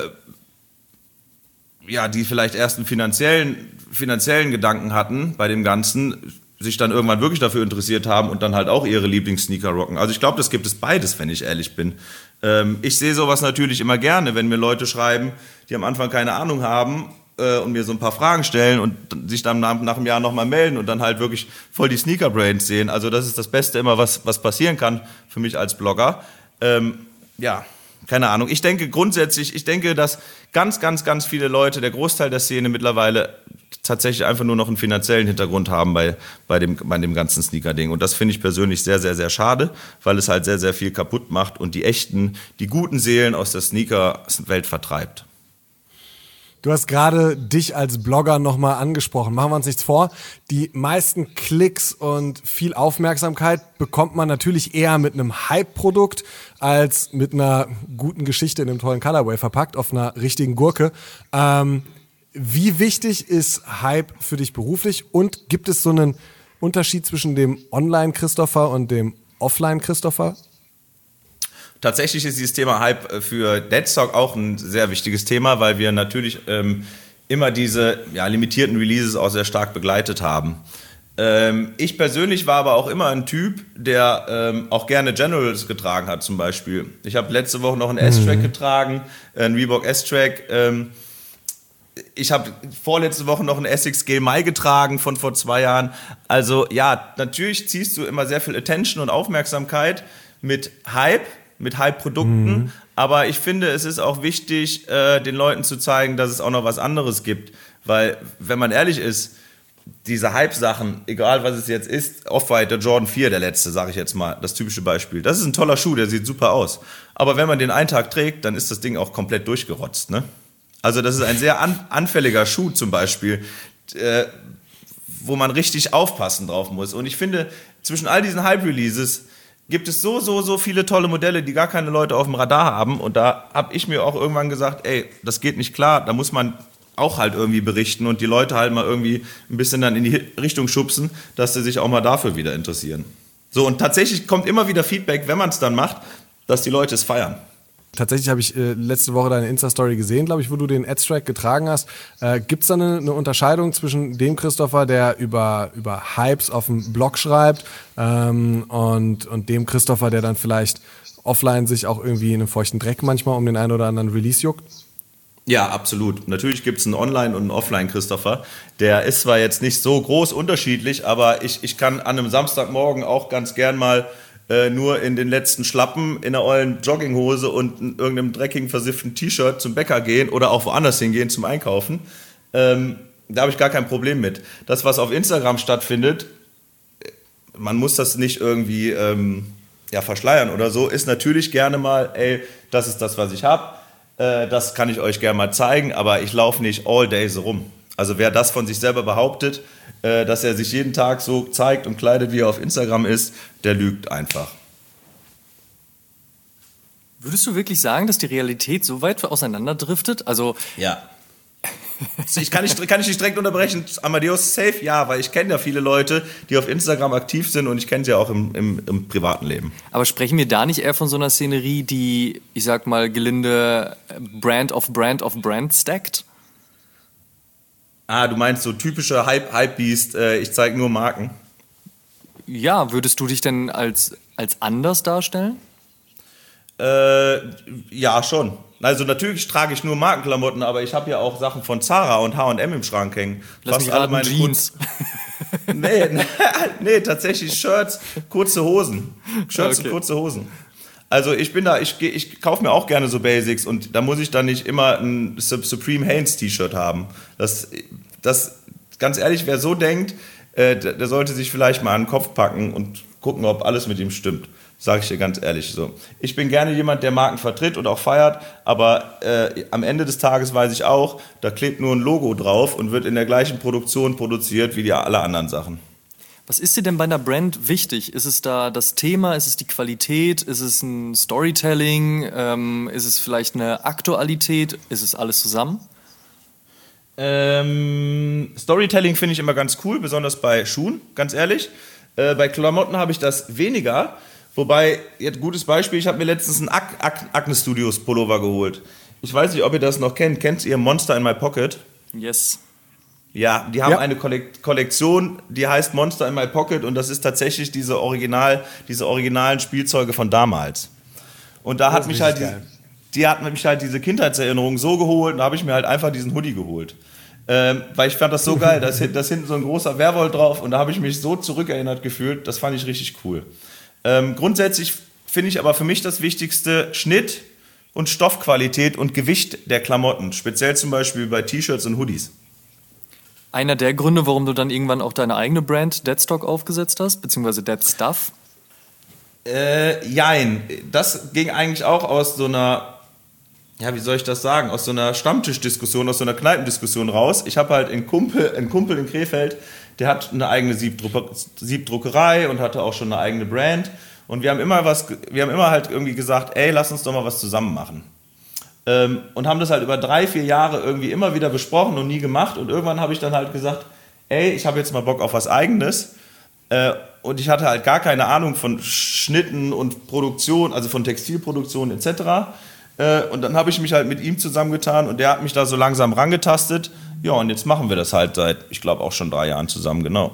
ja, die vielleicht erst einen finanziellen, finanziellen Gedanken hatten bei dem Ganzen, sich dann irgendwann wirklich dafür interessiert haben und dann halt auch ihre Lieblingssneaker rocken. Also ich glaube, das gibt es beides, wenn ich ehrlich bin. Ähm, ich sehe sowas natürlich immer gerne, wenn mir Leute schreiben, die am Anfang keine Ahnung haben, und mir so ein paar Fragen stellen und sich dann nach, nach einem Jahr nochmal melden und dann halt wirklich voll die Sneaker-Brains sehen. Also das ist das Beste immer, was, was passieren kann für mich als Blogger. Ähm, ja, keine Ahnung. Ich denke grundsätzlich, ich denke, dass ganz, ganz, ganz viele Leute, der Großteil der Szene mittlerweile tatsächlich einfach nur noch einen finanziellen Hintergrund haben bei, bei, dem, bei dem ganzen Sneaker-Ding. Und das finde ich persönlich sehr, sehr, sehr schade, weil es halt sehr, sehr viel kaputt macht und die echten, die guten Seelen aus der Sneaker-Welt vertreibt. Du hast gerade dich als Blogger nochmal angesprochen. Machen wir uns nichts vor. Die meisten Klicks und viel Aufmerksamkeit bekommt man natürlich eher mit einem Hype-Produkt als mit einer guten Geschichte in einem tollen Colorway verpackt auf einer richtigen Gurke. Ähm, wie wichtig ist Hype für dich beruflich und gibt es so einen Unterschied zwischen dem Online-Christopher und dem Offline-Christopher? Tatsächlich ist dieses Thema Hype für Deadstock auch ein sehr wichtiges Thema, weil wir natürlich ähm, immer diese ja, limitierten Releases auch sehr stark begleitet haben. Ähm, ich persönlich war aber auch immer ein Typ, der ähm, auch gerne Generals getragen hat zum Beispiel. Ich habe letzte Woche noch einen S-Track mhm. getragen, einen Reebok S-Track. Ähm, ich habe vorletzte Woche noch einen Essex Gel Mai getragen von vor zwei Jahren. Also ja, natürlich ziehst du immer sehr viel Attention und Aufmerksamkeit mit Hype, mit Hype-Produkten, mhm. aber ich finde, es ist auch wichtig, äh, den Leuten zu zeigen, dass es auch noch was anderes gibt, weil, wenn man ehrlich ist, diese Hype-Sachen, egal was es jetzt ist, Off-White, der Jordan vier, der letzte, sage ich jetzt mal, das typische Beispiel, das ist ein toller Schuh, der sieht super aus, aber wenn man den einen Tag trägt, dann ist das Ding auch komplett durchgerotzt, ne? Also das ist ein sehr an- anfälliger Schuh zum Beispiel, äh, wo man richtig aufpassen drauf muss, und ich finde, zwischen all diesen Hype-Releases gibt es so, so, so viele tolle Modelle, die gar keine Leute auf dem Radar haben. Und da habe ich mir auch irgendwann gesagt, ey, das geht nicht klar, da muss man auch halt irgendwie berichten und die Leute halt mal irgendwie ein bisschen dann in die Richtung schubsen, dass sie sich auch mal dafür wieder interessieren. So, und tatsächlich kommt immer wieder Feedback, wenn man es dann macht, dass die Leute es feiern. Tatsächlich habe ich äh, letzte Woche deine Insta-Story gesehen, glaube ich, wo du den Ad-Track getragen hast. Äh, Gibt es da eine, eine Unterscheidung zwischen dem Christopher, der über, über Hypes auf dem Blog schreibt, ähm, und, und dem Christopher, der dann vielleicht offline sich auch irgendwie in einem feuchten Dreck manchmal um den einen oder anderen Release juckt? Ja, absolut. Natürlich gibt es einen Online- und einen Offline-Christopher. Der ist zwar jetzt nicht so groß unterschiedlich, aber ich, ich kann an einem Samstagmorgen auch ganz gern mal Äh, nur in den letzten Schlappen, in einer ollen Jogginghose und in irgendeinem dreckigen, versifften T-Shirt zum Bäcker gehen oder auch woanders hingehen zum Einkaufen. Ähm, da habe ich gar kein Problem mit. Das, was auf Instagram stattfindet, man muss das nicht irgendwie ähm, ja, verschleiern oder so, ist natürlich gerne mal, ey, das ist das, was ich habe, äh, das kann ich euch gerne mal zeigen, aber ich laufe nicht all day so rum. Also wer das von sich selber behauptet, äh, dass er sich jeden Tag so zeigt und kleidet, wie er auf Instagram ist, der lügt einfach. Würdest du wirklich sagen, dass die Realität so weit auseinanderdriftet? Also ja. Ich kann nicht, kann ich nicht direkt unterbrechen. Amadeus, safe, ja, weil ich kenne ja viele Leute, die auf Instagram aktiv sind und ich kenne sie ja auch im, im, im privaten Leben. Aber sprechen wir da nicht eher von so einer Szenerie, die, ich sag mal, gelinde Brand of Brand of Brand stackt? Ah, du meinst so typische Hype, Hype-Beast, äh, ich zeige nur Marken? Ja, würdest du dich denn als, als anders darstellen? Äh, ja, schon. Also natürlich trage ich nur Markenklamotten, aber ich habe ja auch Sachen von Zara und H und M im Schrank hängen. Lass mich raten, Jeans. nee, nee, nee, tatsächlich Shirts, kurze Hosen. Shirts okay. und kurze Hosen. Also ich bin da, ich, ich kaufe mir auch gerne so Basics und da muss ich dann nicht immer ein Supreme Hanes T-Shirt haben. Das, das, ganz ehrlich, wer so denkt, äh, der, der sollte sich vielleicht mal an den Kopf packen und gucken, ob alles mit ihm stimmt. Sage ich dir ganz ehrlich so. Ich bin gerne jemand, der Marken vertritt und auch feiert, aber äh, am Ende des Tages weiß ich auch, da klebt nur ein Logo drauf und wird in der gleichen Produktion produziert wie die alle anderen Sachen. Was ist dir denn bei einer Brand wichtig? Ist es da das Thema? Ist es die Qualität? Ist es ein Storytelling? Ähm, ist es vielleicht eine Aktualität? Ist es alles zusammen? Ähm, Storytelling finde ich immer ganz cool, besonders bei Schuhen, ganz ehrlich. Äh, bei Klamotten habe ich das weniger. Wobei, jetzt gutes Beispiel, ich habe mir letztens einen Ac- Ac- Acne Studios Pullover geholt. Ich weiß nicht, ob ihr das noch kennt. Kennt ihr Monster in My Pocket? Yes. Ja, die haben ja. eine Kollek- Kollektion, die heißt Monster in My Pocket und das ist tatsächlich diese, Original, diese originalen Spielzeuge von damals. Und da das hat mich halt, die, die hat mich halt diese Kindheitserinnerung so geholt und da habe ich mir halt einfach diesen Hoodie geholt. Ähm, weil ich fand das so geil, da ist, da ist hinten so ein großer Werwolf drauf und da habe ich mich so zurückerinnert gefühlt, das fand ich richtig cool. Ähm, grundsätzlich finde ich aber für mich das Wichtigste Schnitt und Stoffqualität und Gewicht der Klamotten, speziell zum Beispiel bei T-Shirts und Hoodies. Einer der Gründe, warum du dann irgendwann auch deine eigene Brand Deadstock aufgesetzt hast, beziehungsweise Dead Stuff? Äh, jein. Das ging eigentlich auch aus so einer, ja, wie soll ich das sagen, aus so einer Stammtischdiskussion, aus so einer Kneipendiskussion raus. Ich habe halt einen Kumpel, einen Kumpel in Krefeld, der hat eine eigene Siebdruck- Siebdruckerei und hatte auch schon eine eigene Brand. Und wir haben immer was, wir haben immer halt irgendwie gesagt, ey, lass uns doch mal was zusammen machen. Ähm, und haben das halt über drei, vier Jahre irgendwie immer wieder besprochen und nie gemacht. Und irgendwann habe ich dann halt gesagt, ey, ich habe jetzt mal Bock auf was Eigenes. Äh, und ich hatte halt gar keine Ahnung von Schnitten und Produktion, also von Textilproduktion et cetera. Äh, und dann habe ich mich halt mit ihm zusammengetan und der hat mich da so langsam rangetastet. Ja, und jetzt machen wir das halt seit, ich glaube, auch schon drei Jahren zusammen, genau.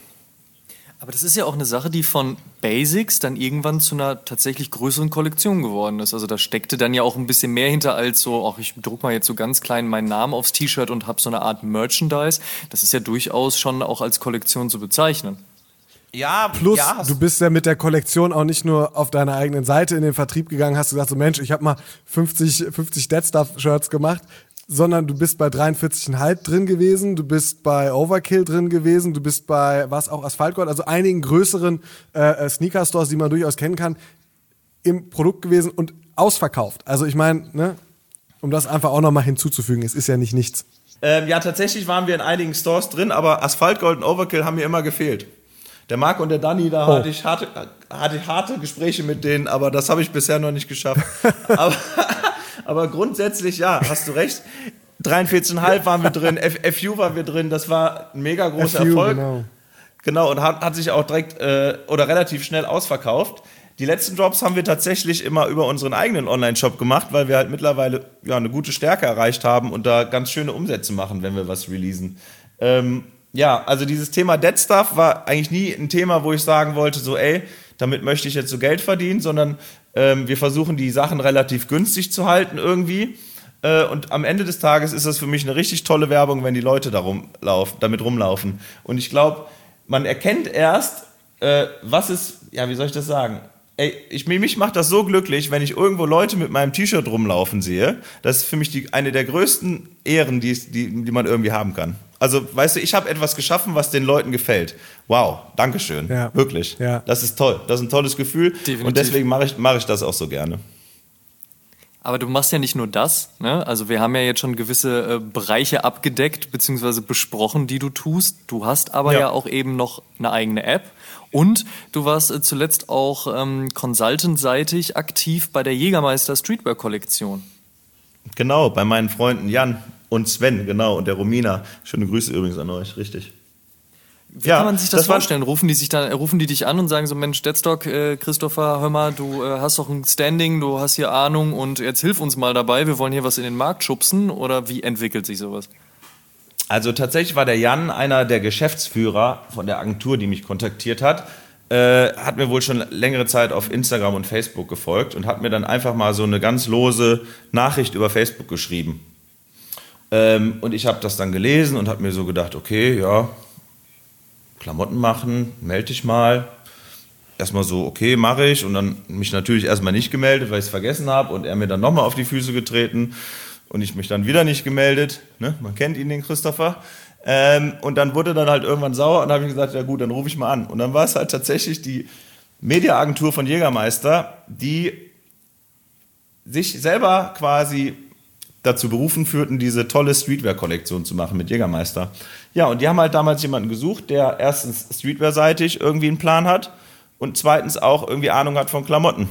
Aber das ist ja auch eine Sache, die von Basics dann irgendwann zu einer tatsächlich größeren Kollektion geworden ist. Also da steckte dann ja auch ein bisschen mehr hinter als so, ach, ich druck mal jetzt so ganz klein meinen Namen aufs T-Shirt und habe so eine Art Merchandise. Das ist ja durchaus schon auch als Kollektion zu bezeichnen. Ja, plus ja, du bist ja mit der Kollektion auch nicht nur auf deiner eigenen Seite in den Vertrieb gegangen, hast gesagt so Mensch, ich habe mal fünfzig, fünfzig Dead Stuff Shirts gemacht, sondern du bist bei dreiundvierzig Komma fünf drin gewesen, du bist bei Overkill drin gewesen, du bist bei, was auch Asphaltgold, also einigen größeren äh, Sneaker-Stores, die man durchaus kennen kann, im Produkt gewesen und ausverkauft. Also ich meine, ne, um das einfach auch nochmal hinzuzufügen, es ist ja nicht nichts. Ähm, ja, tatsächlich waren wir in einigen Stores drin, aber Asphaltgold und Overkill haben mir immer gefehlt. Der Marc und der Danny, da oh. hatte, ich harte, hatte ich harte Gespräche mit denen, aber das habe ich bisher noch nicht geschafft. aber, aber grundsätzlich, ja, hast du recht. dreiundvierzig Komma fünf waren wir drin, F- FU waren wir drin, das war ein mega großer F U, Erfolg. Genau, genau und hat, hat sich auch direkt äh, oder relativ schnell ausverkauft. Die letzten Drops haben wir tatsächlich immer über unseren eigenen Online-Shop gemacht, weil wir halt mittlerweile ja, eine gute Stärke erreicht haben und da ganz schöne Umsätze machen, wenn wir was releasen. Ähm, Ja, also dieses Thema Dead Stuff war eigentlich nie ein Thema, wo ich sagen wollte, so ey, damit möchte ich jetzt so Geld verdienen, sondern ähm, wir versuchen die Sachen relativ günstig zu halten irgendwie. Äh, und am Ende des Tages ist das für mich eine richtig tolle Werbung, wenn die Leute darum laufen, damit rumlaufen. Und ich glaube, man erkennt erst, äh, was ist, ja, wie soll ich das sagen? Ey, ich, mich macht das so glücklich, wenn ich irgendwo Leute mit meinem T-Shirt rumlaufen sehe. Das ist für mich die, eine der größten Ehren, die, die, die man irgendwie haben kann. Also, weißt du, ich habe etwas geschaffen, was den Leuten gefällt. Wow, Dankeschön. Ja. Wirklich. Ja. Das ist toll. Das ist ein tolles Gefühl. Definitiv. Und deswegen mache ich, mache ich das auch so gerne. Aber du machst ja nicht nur das, ne? Also wir haben ja jetzt schon gewisse äh, Bereiche abgedeckt bzw. besprochen, die du tust. Du hast aber ja. ja auch eben noch eine eigene App und du warst äh, zuletzt auch ähm, consultant-seitig aktiv bei der Jägermeister Streetwear-Kollektion. Genau, bei meinen Freunden Jan und Sven, genau, und der Romina. Schöne Grüße übrigens an euch, richtig. Wie ja, kann man sich das, das vorstellen? Rufen die, sich dann, rufen die dich an und sagen so, Mensch, Deadstock, äh, Christopher, hör mal, du äh, hast doch ein Standing, du hast hier Ahnung und jetzt hilf uns mal dabei, wir wollen hier was in den Markt schubsen, oder wie entwickelt sich sowas? Also tatsächlich war der Jan einer der Geschäftsführer von der Agentur, die mich kontaktiert hat. äh, hat mir wohl schon längere Zeit auf Instagram und Facebook gefolgt und hat mir dann einfach mal so eine ganz lose Nachricht über Facebook geschrieben. Ähm, und ich habe das dann gelesen und habe mir so gedacht, okay, ja, Klamotten machen, melde dich mal. Erstmal so, okay, mache ich. Und dann mich natürlich erstmal nicht gemeldet, weil ich es vergessen habe. Und er mir dann nochmal auf die Füße getreten. Und ich mich dann wieder nicht gemeldet. Ne? Man kennt ihn, den Christopher. Ähm, und dann wurde dann halt irgendwann sauer. Und dann habe ich gesagt, ja gut, dann rufe ich mal an. Und dann war es halt tatsächlich die Mediaagentur von Jägermeister, die sich selber quasi dazu berufen führten, diese tolle Streetwear-Kollektion zu machen mit Jägermeister. Ja, und die haben halt damals jemanden gesucht, der erstens Streetwear-seitig irgendwie einen Plan hat und zweitens auch irgendwie Ahnung hat von Klamotten.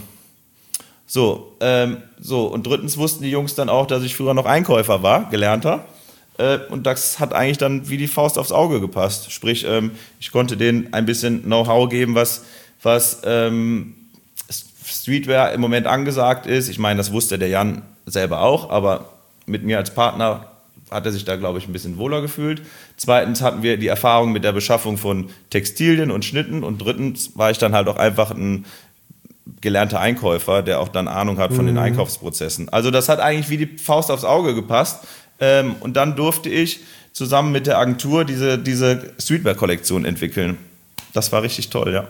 So, ähm, so, und drittens wussten die Jungs dann auch, dass ich früher noch Einkäufer war, gelernter. Äh, und das hat eigentlich dann wie die Faust aufs Auge gepasst. Sprich, ähm, ich konnte denen ein bisschen Know-how geben, was, was ähm, Streetwear im Moment angesagt ist. Ich meine, das wusste der Jan selber auch, aber mit mir als Partner hat er sich da, glaube ich, ein bisschen wohler gefühlt. Zweitens hatten wir die Erfahrung mit der Beschaffung von Textilien und Schnitten. Und drittens war ich dann halt auch einfach ein gelernter Einkäufer, der auch dann Ahnung hat von mhm. den Einkaufsprozessen. Also das hat eigentlich wie die Faust aufs Auge gepasst. Ähm, und dann durfte ich zusammen mit der Agentur diese, diese Streetwear-Kollektion entwickeln. Das war richtig toll, ja.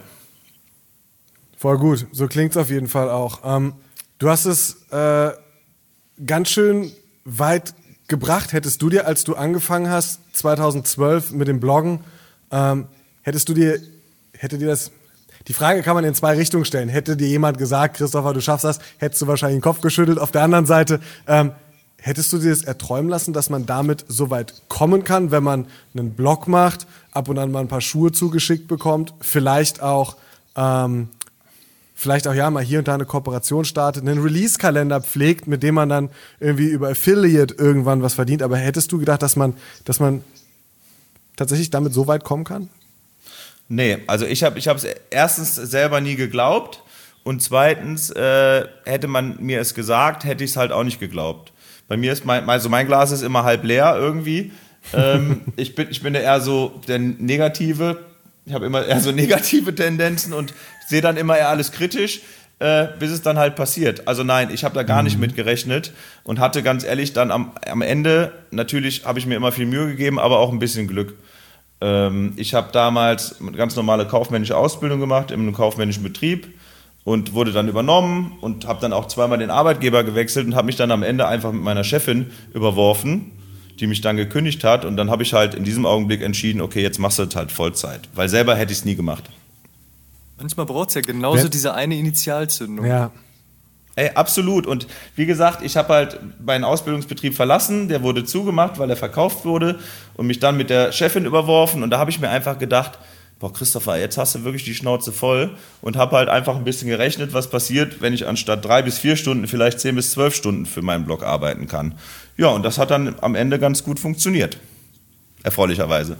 Voll gut, so klingt's auf jeden Fall auch. Ähm, du hast es äh, ganz schön weit gebracht. Hättest du dir, als du angefangen hast, zweitausendzwölf mit dem Bloggen, ähm, hättest du dir, hätte dir das, die Frage kann man in zwei Richtungen stellen. Hätte dir jemand gesagt, Christopher, du schaffst das, hättest du wahrscheinlich den Kopf geschüttelt. Auf der anderen Seite, ähm, hättest du dir das erträumen lassen, dass man damit so weit kommen kann, wenn man einen Blog macht, ab und an mal ein paar Schuhe zugeschickt bekommt, vielleicht auch, ähm, vielleicht auch ja mal hier und da eine Kooperation startet, einen Release-Kalender pflegt, mit dem man dann irgendwie über Affiliate irgendwann was verdient. Aber hättest du gedacht, dass man, dass man tatsächlich damit so weit kommen kann? Nee, also ich habe ich habe es erstens selber nie geglaubt und zweitens äh, hätte man mir es gesagt, hätte ich es halt auch nicht geglaubt. Bei mir ist mein, also mein Glas ist immer halb leer irgendwie. ähm, ich bin ich bin eher so der Negative. Ich habe immer eher so negative Tendenzen und sehe dann immer eher alles kritisch, äh, bis es dann halt passiert. Also nein, ich habe da gar nicht mit gerechnet und hatte ganz ehrlich dann am, am Ende, natürlich habe ich mir immer viel Mühe gegeben, aber auch ein bisschen Glück. Ähm, ich habe damals eine ganz normale kaufmännische Ausbildung gemacht in einem kaufmännischen Betrieb und wurde dann übernommen und habe dann auch zweimal den Arbeitgeber gewechselt und habe mich dann am Ende einfach mit meiner Chefin überworfen, die mich dann gekündigt hat. Und dann habe ich halt in diesem Augenblick entschieden, okay, jetzt machst du das halt Vollzeit. Weil selber hätte ich es nie gemacht. Manchmal braucht es ja genauso Wer? diese eine Initialzündung. Ja. Ey, absolut. Und wie gesagt, ich habe halt meinen Ausbildungsbetrieb verlassen. Der wurde zugemacht, weil er verkauft wurde. Und mich dann mit der Chefin überworfen. Und da habe ich mir einfach gedacht, boah, Christopher, jetzt hast du wirklich die Schnauze voll. Und habe halt einfach ein bisschen gerechnet, was passiert, wenn ich anstatt drei bis vier Stunden vielleicht zehn bis zwölf Stunden für meinen Blog arbeiten kann. Ja, und das hat dann am Ende ganz gut funktioniert. Erfreulicherweise.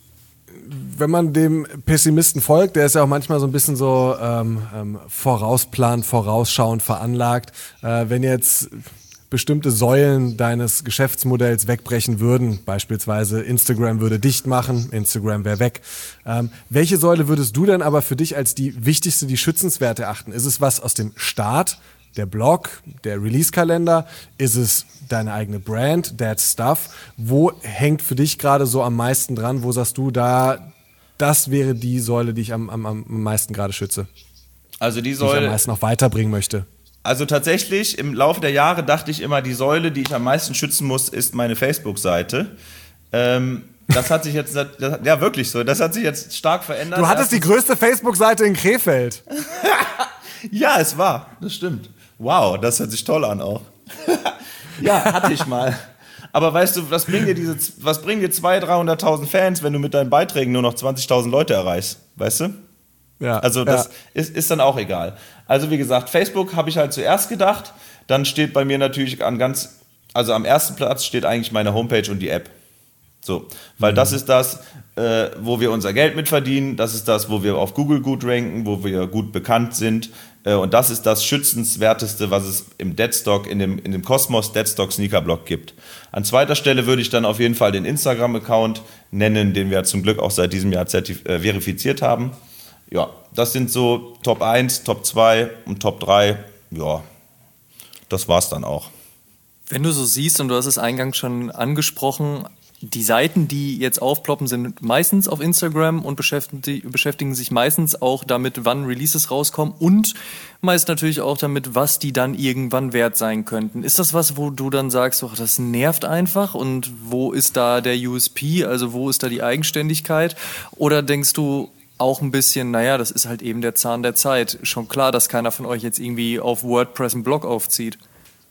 Wenn man dem Pessimisten folgt, der ist ja auch manchmal so ein bisschen so ähm, ähm, vorausplant, vorausschauend veranlagt. Äh, wenn jetzt bestimmte Säulen deines Geschäftsmodells wegbrechen würden, beispielsweise Instagram würde dicht machen, Instagram wäre weg. Ähm, welche Säule würdest du denn aber für dich als die wichtigste, die schützenswert erachten? Ist es was aus dem Start, der Blog, der Release-Kalender? Ist es deine eigene Brand, That Stuff? Wo hängt für dich gerade so am meisten dran? Wo sagst du, da, das wäre die Säule, die ich am, am, am meisten gerade schütze? Also die die Säule, ich am meisten noch weiterbringen möchte. Also tatsächlich, im Laufe der Jahre dachte ich immer, die Säule, die ich am meisten schützen muss, ist meine Facebook-Seite. Ähm, das hat sich jetzt, das, ja wirklich so, das hat sich jetzt stark verändert. Du hattest die größte Facebook-Seite in Krefeld. Ja, es war, das stimmt. Wow, das hört sich toll an auch. Ja, hatte ich mal. Aber weißt du, was bringen dir diese, was bringen dir zweihunderttausend, dreihunderttausend Fans, wenn du mit deinen Beiträgen nur noch zwanzigtausend Leute erreichst, weißt du? Ja, also das ja. ist, ist dann auch egal. Also wie gesagt, Facebook habe ich halt zuerst gedacht, dann steht bei mir natürlich an ganz, also am ersten Platz steht eigentlich meine Homepage und die App. So, weil mhm. das ist das, äh, wo wir unser Geld mit verdienen, das ist das, wo wir auf Google gut ranken, wo wir gut bekannt sind, äh, und das ist das schützenswerteste, was es im Deadstock, in dem, in dem Kosmos Deadstock Sneaker Blog gibt. An zweiter Stelle würde ich dann auf jeden Fall den Instagram-Account nennen, den wir zum Glück auch seit diesem Jahr zertif- äh, verifiziert haben. Ja, das sind so Top eins, Top zwei und Top drei. Ja, das war's dann auch. Wenn du so siehst, und du hast es eingangs schon angesprochen, die Seiten, die jetzt aufploppen, sind meistens auf Instagram und beschäftigen, beschäftigen sich meistens auch damit, wann Releases rauskommen und meist natürlich auch damit, was die dann irgendwann wert sein könnten. Ist das was, wo du dann sagst, oh, das nervt einfach, und wo ist da der U S P, also wo ist da die Eigenständigkeit? Oder denkst du auch ein bisschen, naja, das ist halt eben der Zahn der Zeit. Schon klar, dass keiner von euch jetzt irgendwie auf WordPress einen Blog aufzieht.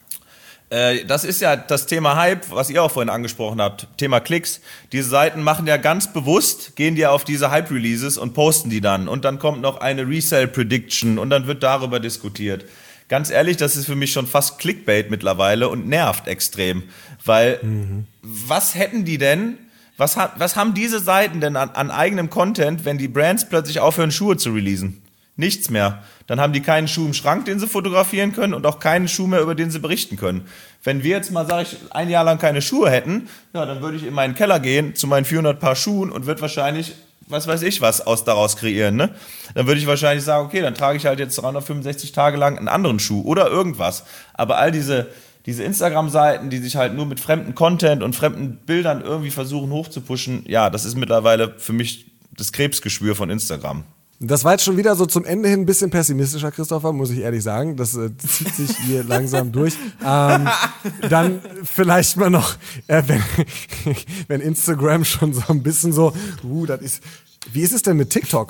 Das ist ja das Thema Hype, was ihr auch vorhin angesprochen habt, Thema Klicks. Diese Seiten machen ja ganz bewusst, gehen die auf diese Hype-Releases und posten die dann. Und dann kommt noch eine Resale-Prediction und dann wird darüber diskutiert. Ganz ehrlich, das ist für mich schon fast Clickbait mittlerweile und nervt extrem. Weil, mhm. was hätten die denn, was, was haben diese Seiten denn an, an eigenem Content, wenn die Brands plötzlich aufhören, Schuhe zu releasen? Nichts mehr. Dann haben die keinen Schuh im Schrank, den sie fotografieren können, und auch keinen Schuh mehr, über den sie berichten können. Wenn wir jetzt mal, sag ich, ein Jahr lang keine Schuhe hätten, ja, dann würde ich in meinen Keller gehen zu meinen vierhundert Paar Schuhen und würde wahrscheinlich, was weiß ich, was aus daraus kreieren, ne? Dann würde ich wahrscheinlich sagen, okay, dann trage ich halt jetzt dreihundertfünfundsechzig Tage lang einen anderen Schuh oder irgendwas. Aber all diese, diese Instagram-Seiten, die sich halt nur mit fremden Content und fremden Bildern irgendwie versuchen hochzupushen, ja, das ist mittlerweile für mich das Krebsgeschwür von Instagram. Das war jetzt schon wieder so zum Ende hin ein bisschen pessimistischer, Christopher, muss ich ehrlich sagen. Das äh, zieht sich hier langsam durch. Ähm, dann vielleicht mal noch, äh, wenn, wenn Instagram schon so ein bisschen so, uh, das ist, wie ist es denn mit TikTok?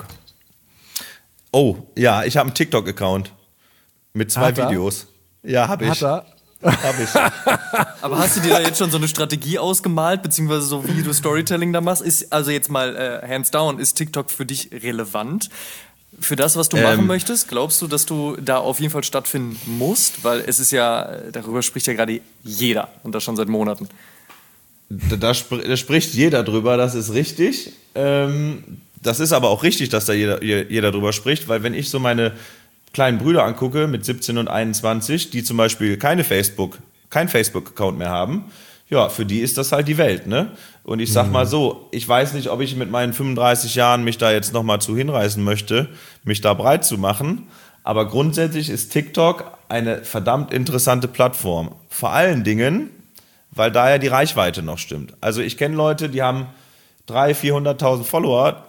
Oh, ja, ich habe einen TikTok-Account mit zwei Hat er? Videos. Ja, habe ich. Hat er? Hab ich. Aber hast du dir da jetzt schon so eine Strategie ausgemalt, beziehungsweise so wie du Storytelling da machst? Ist, also jetzt mal äh, hands down, ist TikTok für dich relevant? Für das, was du Ähm. machen möchtest? Glaubst du, dass du da auf jeden Fall stattfinden musst? Weil es ist ja, darüber spricht ja gerade jeder, und das schon seit Monaten. Da, da, sp- da spricht jeder drüber, das ist richtig. Ähm, das ist aber auch richtig, dass da jeder, jeder drüber spricht, weil wenn ich so meine kleinen Brüder angucke mit siebzehn und einundzwanzig, die zum Beispiel keine Facebook, kein Facebook-Account mehr haben, ja, für die ist das halt die Welt, ne? Und ich sag mal so, ich weiß nicht, ob ich mit meinen fünfunddreißig Jahren mich da jetzt nochmal zu hinreißen möchte, mich da breit zu machen, aber grundsätzlich ist TikTok eine verdammt interessante Plattform. Vor allen Dingen, weil da ja die Reichweite noch stimmt. Also ich kenne Leute, die haben dreihunderttausend, vierhunderttausend Follower,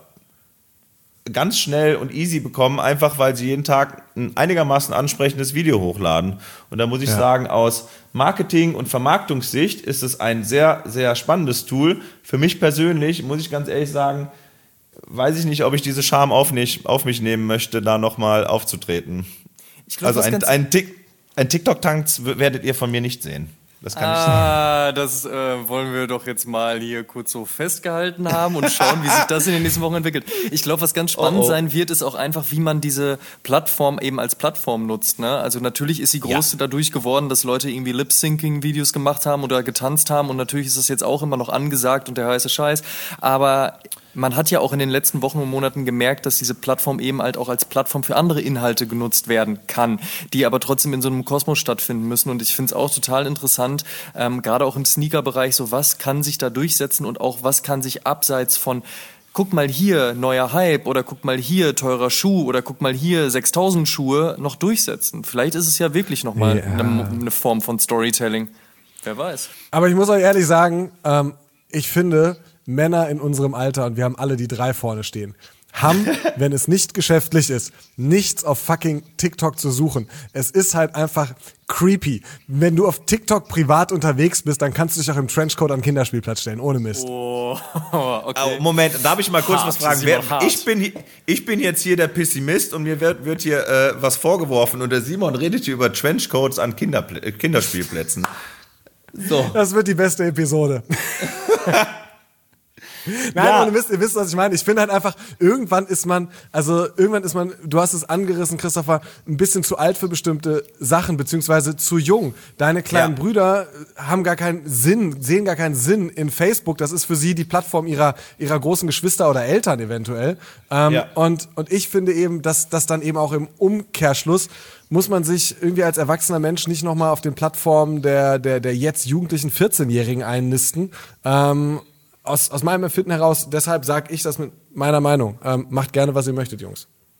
ganz schnell und easy bekommen, einfach weil sie jeden Tag ein einigermaßen ansprechendes Video hochladen. Und da muss ich ja. sagen, aus Marketing- und Vermarktungssicht ist es ein sehr, sehr spannendes Tool. Für mich persönlich, muss ich ganz ehrlich sagen, weiß ich nicht, ob ich diese Scham auf, nicht, auf mich nehmen möchte, da nochmal aufzutreten. Ich glaub, also ein, ein, Tik, ein TikTok-Tanz werdet ihr von mir nicht sehen. Das kann ah, ich das äh, wollen wir doch jetzt mal hier kurz so festgehalten haben und schauen, wie sich das in den nächsten Wochen entwickelt. Ich glaube, was ganz spannend oh, oh. sein wird, ist auch einfach, wie man diese Plattform eben als Plattform nutzt. Ne? Also natürlich ist sie groß ja. dadurch geworden, dass Leute irgendwie Lip-Syncing-Videos gemacht haben oder getanzt haben, und natürlich ist das jetzt auch immer noch angesagt und der heiße Scheiß. Aber man hat ja auch in den letzten Wochen und Monaten gemerkt, dass diese Plattform eben halt auch als Plattform für andere Inhalte genutzt werden kann, die aber trotzdem in so einem Kosmos stattfinden müssen. Und ich finde es auch total interessant, ähm, gerade auch im Sneaker-Bereich, so was kann sich da durchsetzen und auch was kann sich abseits von guck mal hier, neuer Hype, oder guck mal hier, teurer Schuh, oder guck mal hier, sechstausend Schuhe noch durchsetzen. Vielleicht ist es ja wirklich nochmal ja. eine, eine Form von Storytelling. Wer weiß. Aber ich muss euch ehrlich sagen, ähm, ich finde, Männer in unserem Alter, und wir haben alle die drei vorne stehen, haben, wenn es nicht geschäftlich ist, nichts auf fucking TikTok zu suchen. Es ist halt einfach creepy. Wenn du auf TikTok privat unterwegs bist, dann kannst du dich auch im Trenchcoat am Kinderspielplatz stellen, ohne Mist. Oh, okay. Oh, Moment, darf ich mal kurz hart, was fragen? Wer, ich, bin, ich bin jetzt hier der Pessimist und mir wird, wird hier äh, was vorgeworfen, und der Simon redet hier über Trenchcoats an Kinderpl- äh, Kinderspielplätzen. So. Das wird die beste Episode. Nein, ja. ihr wisst, ihr wisst, was ich meine. Ich finde halt einfach, irgendwann ist man, also irgendwann ist man, du hast es angerissen, Christopher, ein bisschen zu alt für bestimmte Sachen, beziehungsweise zu jung. Deine kleinen ja. Brüder haben gar keinen Sinn, sehen gar keinen Sinn in Facebook. Das ist für sie die Plattform ihrer, ihrer großen Geschwister oder Eltern eventuell. Ähm, ja. und, und ich finde eben, dass das dann eben auch im Umkehrschluss muss man sich irgendwie als erwachsener Mensch nicht nochmal auf den Plattformen der, der, der jetzt jugendlichen vierzehnjährigen einnisten. Ähm, Aus, aus meinem Empfinden heraus, deshalb sage ich das mit meiner Meinung. Ähm, macht gerne, was ihr möchtet, Jungs.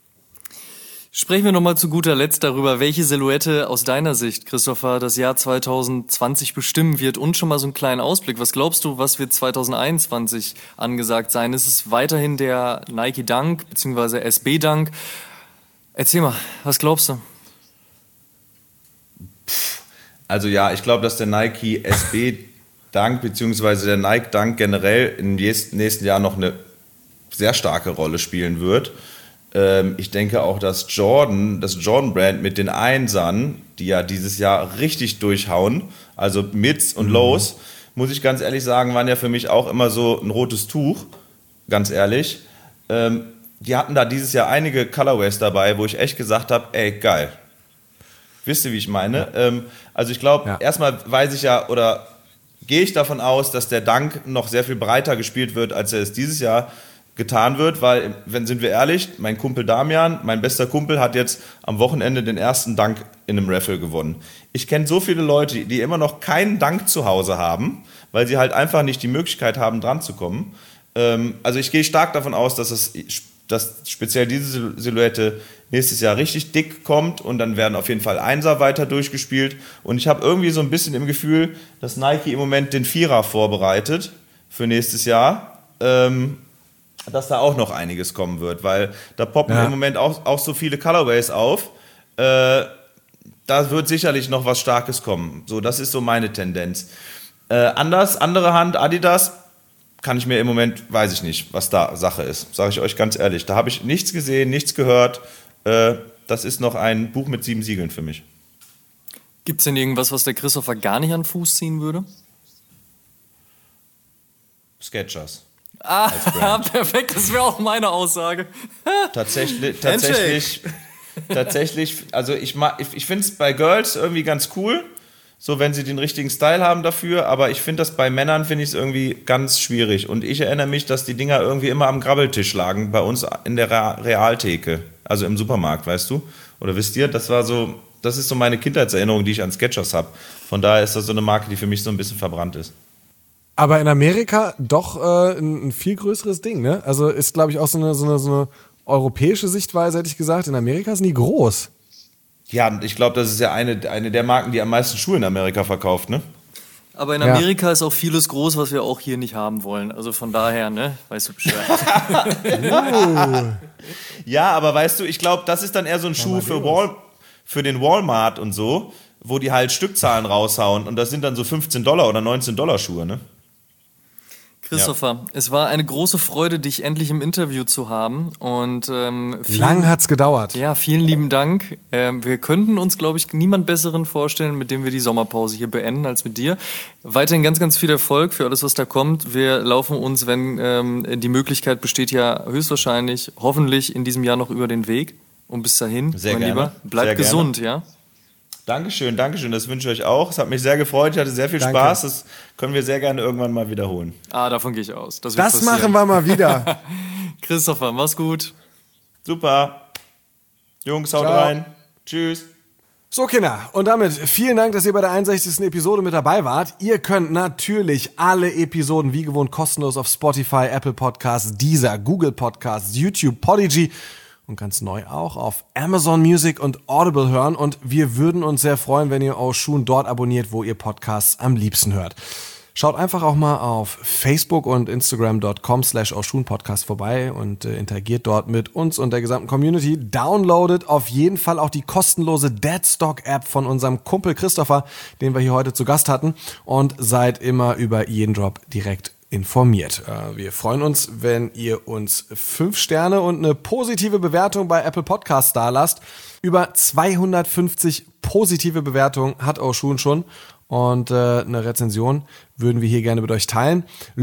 Sprechen wir nochmal zu guter Letzt darüber, welche Silhouette aus deiner Sicht, Christopher, das Jahr zwanzig zwanzig bestimmen wird und schon mal so einen kleinen Ausblick. Was glaubst du, was wird zwanzig einundzwanzig angesagt sein? Ist es weiterhin der Nike Dunk bzw. S B Dunk? Erzähl mal, was glaubst du? Also ja, ich glaube, dass der Nike S B Dunk bzw. der Nike Dunk generell im nächsten Jahr noch eine sehr starke Rolle spielen wird. Ich denke auch, dass Jordan, das Jordan-Brand mit den Einsern, die ja dieses Jahr richtig durchhauen, also Mids und Lows, mhm. muss ich ganz ehrlich sagen, waren ja für mich auch immer so ein rotes Tuch, ganz ehrlich. Ähm, die hatten da dieses Jahr einige Colorways dabei, wo ich echt gesagt habe, ey, geil. Wisst ihr, wie ich meine? Ja. Ähm, also ich glaube, ja. erstmal weiß ich ja, oder gehe ich davon aus, dass der Dunk noch sehr viel breiter gespielt wird, als er es dieses Jahr getan wird, weil, wenn sind wir ehrlich, mein Kumpel Damian, mein bester Kumpel, hat jetzt am Wochenende den ersten Dunk in einem Raffle gewonnen. Ich kenne so viele Leute, die immer noch keinen Dunk zu Hause haben, weil sie halt einfach nicht die Möglichkeit haben, dran zu kommen. Ähm, also ich gehe stark davon aus, dass, es, dass speziell diese Silhouette nächstes Jahr richtig dick kommt und dann werden auf jeden Fall Einser weiter durchgespielt. Und ich habe irgendwie so ein bisschen im Gefühl, dass Nike im Moment den Vierer vorbereitet für nächstes Jahr. Ähm, dass da auch noch einiges kommen wird, weil da poppen ja. im Moment auch, auch so viele Colorways auf. Äh, da wird sicherlich noch was Starkes kommen. So, das ist so meine Tendenz. Äh, anders, andere Hand, Adidas, kann ich mir im Moment, weiß ich nicht, was da Sache ist. Sage ich euch ganz ehrlich. Da habe ich nichts gesehen, nichts gehört. Äh, das ist noch ein Buch mit sieben Siegeln für mich. Gibt es denn irgendwas, was der Christopher gar nicht an den Fuß ziehen würde? Skechers. Ah, perfekt, das wäre auch meine Aussage. Tatsächlich, tatsächlich, tatsächlich, also ich, ich finde es bei Girls irgendwie ganz cool, so wenn sie den richtigen Style haben dafür, aber ich finde das bei Männern, finde ich es irgendwie ganz schwierig. Und ich erinnere mich, dass die Dinger irgendwie immer am Grabbeltisch lagen, bei uns in der Realtheke, also im Supermarkt, weißt du? Oder wisst ihr, das war so, das ist so meine Kindheitserinnerung, die ich an Skechers habe. Von daher ist das so eine Marke, die für mich so ein bisschen verbrannt ist. Aber in Amerika doch äh, ein, ein viel größeres Ding, ne? Also ist, glaube ich, auch so eine, so, eine, so eine europäische Sichtweise, hätte ich gesagt. In Amerika ist nie groß. Ja, ich glaube, das ist ja eine, eine der Marken, die am meisten Schuhe in Amerika verkauft, ne? Aber in Amerika ja. ist auch vieles groß, was wir auch hier nicht haben wollen. Also von daher, ne? Weißt du Bescheid. uh. Ja, aber weißt du, ich glaube, das ist dann eher so ein Schuh für, Wal- für den Walmart und so, wo die halt Stückzahlen raushauen. Und das sind dann so fünfzehn Dollar oder neunzehn Dollar Schuhe, ne? Christopher, ja. es war eine große Freude, dich endlich im Interview zu haben. Und, ähm, vielen, Lang hat's gedauert. Ja, vielen lieben Dank. Ähm, wir könnten uns, glaube ich, niemand Besseren vorstellen, mit dem wir die Sommerpause hier beenden, als mit dir. Weiterhin ganz, ganz viel Erfolg für alles, was da kommt. Wir laufen uns, wenn ähm, die Möglichkeit besteht, ja höchstwahrscheinlich, hoffentlich in diesem Jahr noch über den Weg. Und bis dahin, sehr mein gerne. Lieber, bleib sehr gesund, gerne. ja? Dankeschön, Dankeschön, das wünsche ich euch auch. Es hat mich sehr gefreut, ich hatte sehr viel Danke. Spaß. Das können wir sehr gerne irgendwann mal wiederholen. Ah, davon gehe ich aus. Das, das machen wir mal wieder. Christopher, mach's gut. Super. Jungs, haut Ciao. rein. Tschüss. So, Kinder, und damit vielen Dank, dass ihr bei der einundsechzigsten Episode mit dabei wart. Ihr könnt natürlich alle Episoden wie gewohnt kostenlos auf Spotify, Apple Podcasts, Deezer, Google Podcasts, YouTube, Podigy und ganz neu auch auf Amazon Music und Audible hören. Und wir würden uns sehr freuen, wenn ihr Oshun dort abonniert, wo ihr Podcasts am liebsten hört. Schaut einfach auch mal auf Facebook und Instagram dot com slash Oshun Podcast vorbei und äh, interagiert dort mit uns und der gesamten Community. Downloadet auf jeden Fall auch die kostenlose Deadstock-App von unserem Kumpel Christopher, den wir hier heute zu Gast hatten, und seid immer über jeden Drop direkt informiert. Wir freuen uns, wenn ihr uns fünf Sterne und eine positive Bewertung bei Apple Podcasts dalasst. Über zweihundertfünfzig positive Bewertungen hat Oshun schon und äh, eine Rezension würden wir hier gerne mit euch teilen.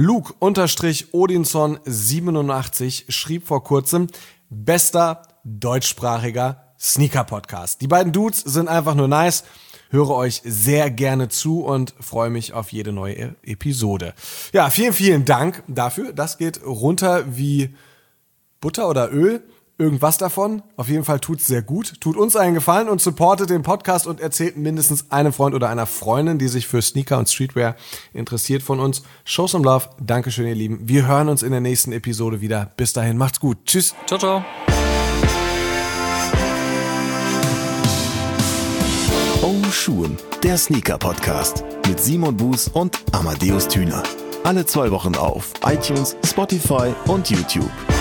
Luke-Odinson siebenundachtzig schrieb vor kurzem: bester deutschsprachiger Sneaker-Podcast. Die beiden Dudes sind einfach nur nice. Höre euch sehr gerne zu und freue mich auf jede neue Episode. Ja, vielen, vielen Dank dafür. Das geht runter wie Butter oder Öl. Irgendwas davon. Auf jeden Fall tut's sehr gut. Tut uns einen Gefallen und supportet den Podcast und erzählt mindestens einem Freund oder einer Freundin, die sich für Sneaker und Streetwear interessiert, von uns. Show some love. Dankeschön, ihr Lieben. Wir hören uns in der nächsten Episode wieder. Bis dahin, macht's gut. Tschüss. Ciao, ciao. Oh Schuhen, der Sneaker-Podcast mit Simon Buß und Amadeus Thüner. Alle zwei Wochen auf iTunes, Spotify und YouTube.